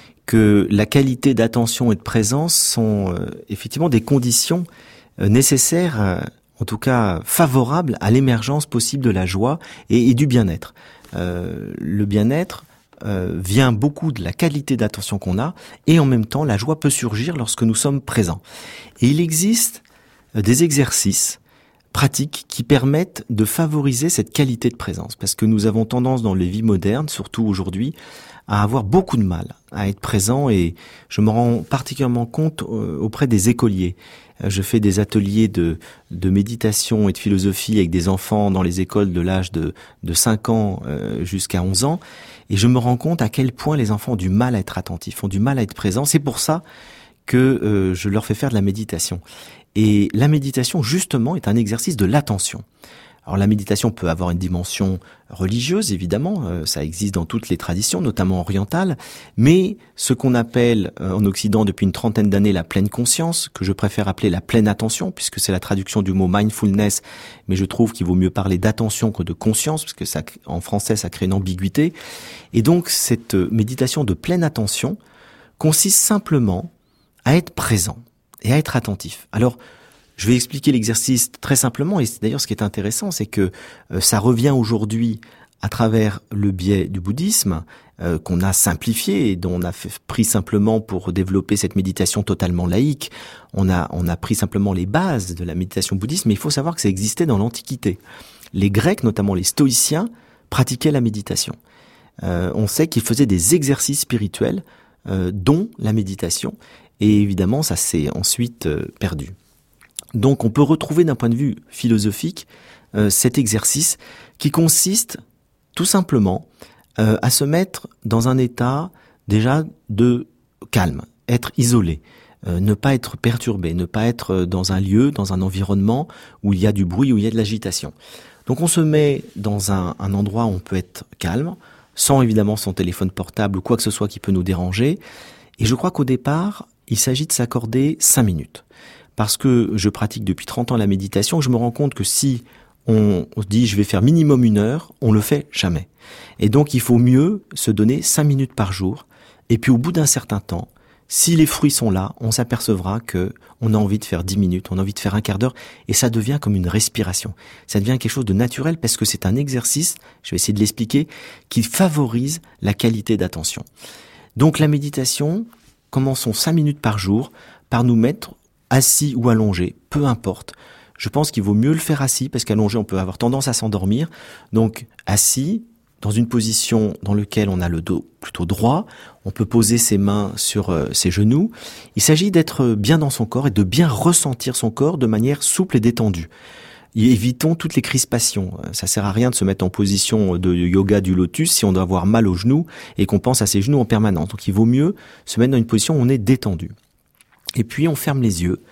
que la qualité d'attention et de présence sont euh, effectivement des conditions euh, nécessaires, euh, en tout cas favorables à l'émergence possible de la joie et, et du bien-être. Euh, le bien-être euh, vient beaucoup de la qualité d'attention qu'on a et en même temps la joie peut surgir lorsque nous sommes présents. Et il existe euh, des exercices pratiques qui permettent de favoriser cette qualité de présence. Parce que nous avons tendance dans les vies modernes, surtout aujourd'hui, à avoir beaucoup de mal à être présent et je me rends particulièrement compte auprès des écoliers. Je fais des ateliers de, de méditation et de philosophie avec des enfants dans les écoles de l'âge de, de cinq ans jusqu'à onze ans et je me rends compte à quel point les enfants ont du mal à être attentifs, ont du mal à être présents. C'est pour ça que euh, je leur fais faire de la méditation. Et la méditation, justement, est un exercice de l'attention. Alors la méditation peut avoir une dimension religieuse, évidemment, euh, ça existe dans toutes les traditions, notamment orientales, mais ce qu'on appelle euh, en Occident depuis une trentaine d'années la pleine conscience, que je préfère appeler la pleine attention, puisque c'est la traduction du mot mindfulness, mais je trouve qu'il vaut mieux parler d'attention que de conscience, parce que ça, en français ça crée une ambiguïté. Et donc cette méditation de pleine attention consiste simplement à être présent et à être attentif. Alors, je vais expliquer l'exercice très simplement, et d'ailleurs ce qui est intéressant, c'est que euh, ça revient aujourd'hui à travers le biais du bouddhisme, euh, qu'on a simplifié et dont on a fait, pris simplement pour développer cette méditation totalement laïque. On a, on a pris simplement les bases de la méditation bouddhiste, mais il faut savoir que ça existait dans l'Antiquité. Les Grecs, notamment les stoïciens, pratiquaient la méditation. Euh, on sait qu'ils faisaient des exercices spirituels, euh, dont la méditation, et évidemment ça s'est ensuite euh, perdu. Donc on peut retrouver d'un point de vue philosophique euh, cet exercice qui consiste tout simplement euh, à se mettre dans un état déjà de calme, être isolé, euh, ne pas être perturbé, ne pas être dans un lieu, dans un environnement où il y a du bruit, où il y a de l'agitation. Donc on se met dans un, un endroit où on peut être calme, sans évidemment son téléphone portable ou quoi que ce soit qui peut nous déranger. Et je crois qu'au départ, il s'agit de s'accorder cinq minutes. Parce que je pratique depuis trente ans la méditation, je me rends compte que si on se dit je vais faire minimum une heure, on le fait jamais. Et donc il faut mieux se donner cinq minutes par jour. Et puis au bout d'un certain temps, si les fruits sont là, on s'apercevra que on a envie de faire dix minutes, on a envie de faire un quart d'heure, et ça devient comme une respiration. Ça devient quelque chose de naturel parce que c'est un exercice, je vais essayer de l'expliquer, qui favorise la qualité d'attention. Donc la méditation, commençons cinq minutes par jour par nous mettre assis ou allongé, peu importe. Je pense qu'il vaut mieux le faire assis parce qu'allongé on peut avoir tendance à s'endormir. Donc assis, dans une position dans laquelle on a le dos plutôt droit, on peut poser ses mains sur euh, ses genoux. Il s'agit d'être bien dans son corps et de bien ressentir son corps de manière souple et détendue. Et évitons toutes les crispations. Ça sert à rien de se mettre en position de yoga du lotus si on doit avoir mal aux genoux et qu'on pense à ses genoux en permanence. Donc il vaut mieux se mettre dans une position où on est détendu. Et puis on ferme les yeux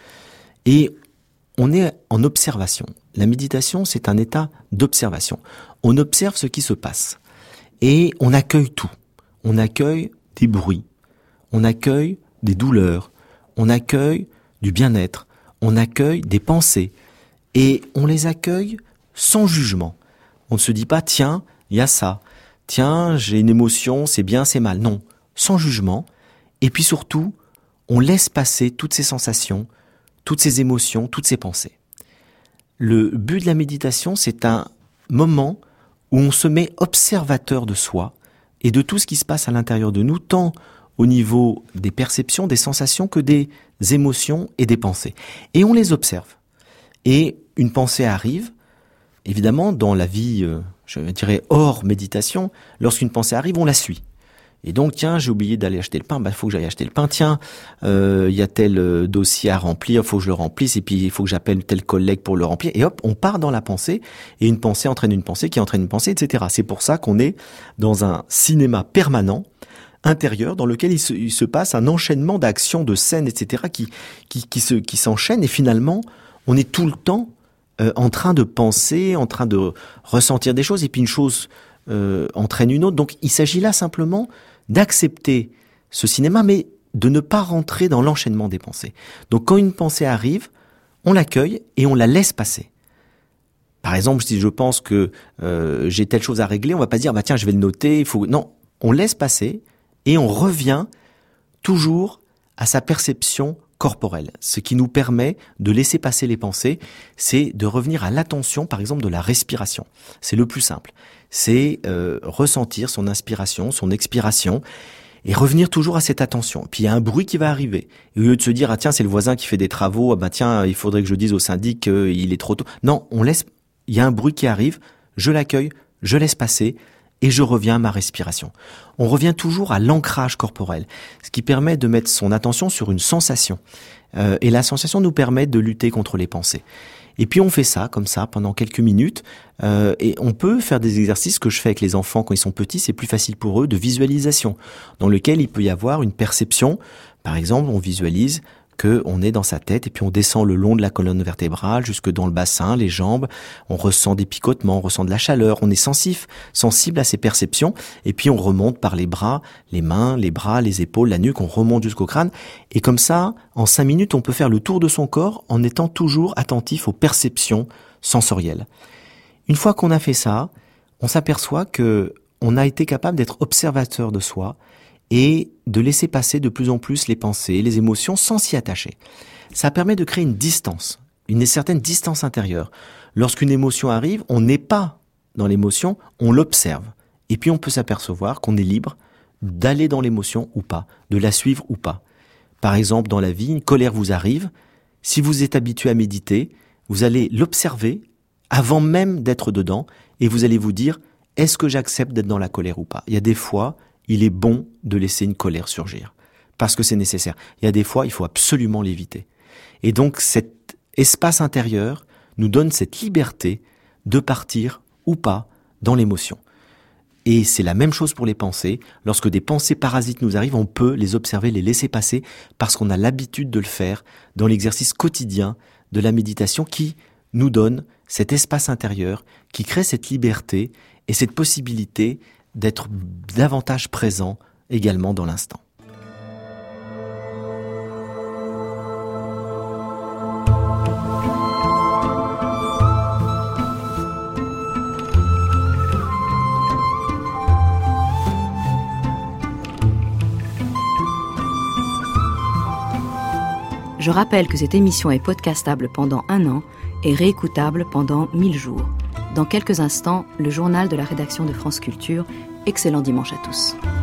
et on est en observation. La méditation, c'est un état d'observation. On observe ce qui se passe et on accueille tout. On accueille des bruits, on accueille des douleurs, on accueille du bien-être, on accueille des pensées et on les accueille sans jugement. On ne se dit pas tiens, il y a ça, tiens, j'ai une émotion, c'est bien, c'est mal. Non, sans jugement. Et puis surtout, on laisse passer toutes ces sensations, toutes ces émotions, toutes ces pensées. Le but de la méditation, c'est un moment où on se met observateur de soi et de tout ce qui se passe à l'intérieur de nous, tant au niveau des perceptions, des sensations que des émotions et des pensées. Et on les observe. Et une pensée arrive, évidemment, dans la vie, euh, je dirais, hors méditation, lorsqu'une pensée arrive, on la suit. Et donc, tiens, j'ai oublié d'aller acheter le pain, bah, il faut que j'aille acheter le pain. Tiens, euh, il y a tel euh, dossier à remplir, il faut que je le remplisse, et puis il faut que j'appelle tel collègue pour le remplir. Et hop, on part dans la pensée, et une pensée entraîne une pensée, qui entraîne une pensée, et cetera. C'est pour ça qu'on est dans un cinéma permanent, intérieur, dans lequel il se, il se passe un enchaînement d'actions, de scènes, et cetera, qui, qui, qui, se, qui s'enchaînent, et finalement, on est tout le temps euh, en train de penser, en train de ressentir des choses, et puis une chose euh, entraîne une autre. Donc, il s'agit là simplement d'accepter ce cinéma, mais de ne pas rentrer dans l'enchaînement des pensées. Donc quand une pensée arrive, on l'accueille et on la laisse passer. Par exemple, si je pense que euh, j'ai telle chose à régler, on va pas se dire bah tiens, je vais le noter, il faut non, on laisse passer et on revient toujours à sa perception corporelle. Ce qui nous permet de laisser passer les pensées, c'est de revenir à l'attention, par exemple, de la respiration. C'est le plus simple. C'est euh, ressentir son inspiration, son expiration, et revenir toujours à cette attention. Puis il y a un bruit qui va arriver. Et au lieu de se dire ah tiens c'est le voisin qui fait des travaux, ah bah tiens il faudrait que je dise au syndic qu'il est trop tôt. Non, on laisse. Il y a un bruit qui arrive, je l'accueille, je laisse passer. Et je reviens à ma respiration. On revient toujours à l'ancrage corporel, ce qui permet de mettre son attention sur une sensation. Euh, et la sensation nous permet de lutter contre les pensées. Et puis on fait ça, comme ça, pendant quelques minutes. Euh, et on peut faire des exercices que je fais avec les enfants quand ils sont petits, c'est plus facile pour eux, de visualisation, dans lequel il peut y avoir une perception. Par exemple, on visualise qu'on est dans sa tête et puis on descend le long de la colonne vertébrale jusque dans le bassin, les jambes, on ressent des picotements, on ressent de la chaleur, on est sensible, sensible à ces perceptions et puis on remonte par les bras, les mains, les bras, les épaules, la nuque, on remonte jusqu'au crâne et comme ça, en cinq minutes, on peut faire le tour de son corps en étant toujours attentif aux perceptions sensorielles. Une fois qu'on a fait ça, on s'aperçoit que on a été capable d'être observateur de soi et de laisser passer de plus en plus les pensées, les émotions sans s'y attacher. Ça permet de créer une distance, une certaine distance intérieure. Lorsqu'une émotion arrive, on n'est pas dans l'émotion, on l'observe. Et puis on peut s'apercevoir qu'on est libre d'aller dans l'émotion ou pas, de la suivre ou pas. Par exemple, dans la vie, une colère vous arrive. Si vous êtes habitué à méditer, vous allez l'observer avant même d'être dedans et vous allez vous dire « est-ce que j'accepte d'être dans la colère ou pas ?» Il y a des fois, il est bon de laisser une colère surgir, parce que c'est nécessaire. Il y a des fois, il faut absolument l'éviter. Et donc, cet espace intérieur nous donne cette liberté de partir ou pas dans l'émotion. Et c'est la même chose pour les pensées. Lorsque des pensées parasites nous arrivent, on peut les observer, les laisser passer, parce qu'on a l'habitude de le faire dans l'exercice quotidien de la méditation qui nous donne cet espace intérieur, qui crée cette liberté et cette possibilité d'être davantage présent également dans l'instant. Je rappelle que cette émission est podcastable pendant un an et réécoutable pendant mille jours. Dans quelques instants, le journal de la rédaction de France Culture. Excellent dimanche à tous.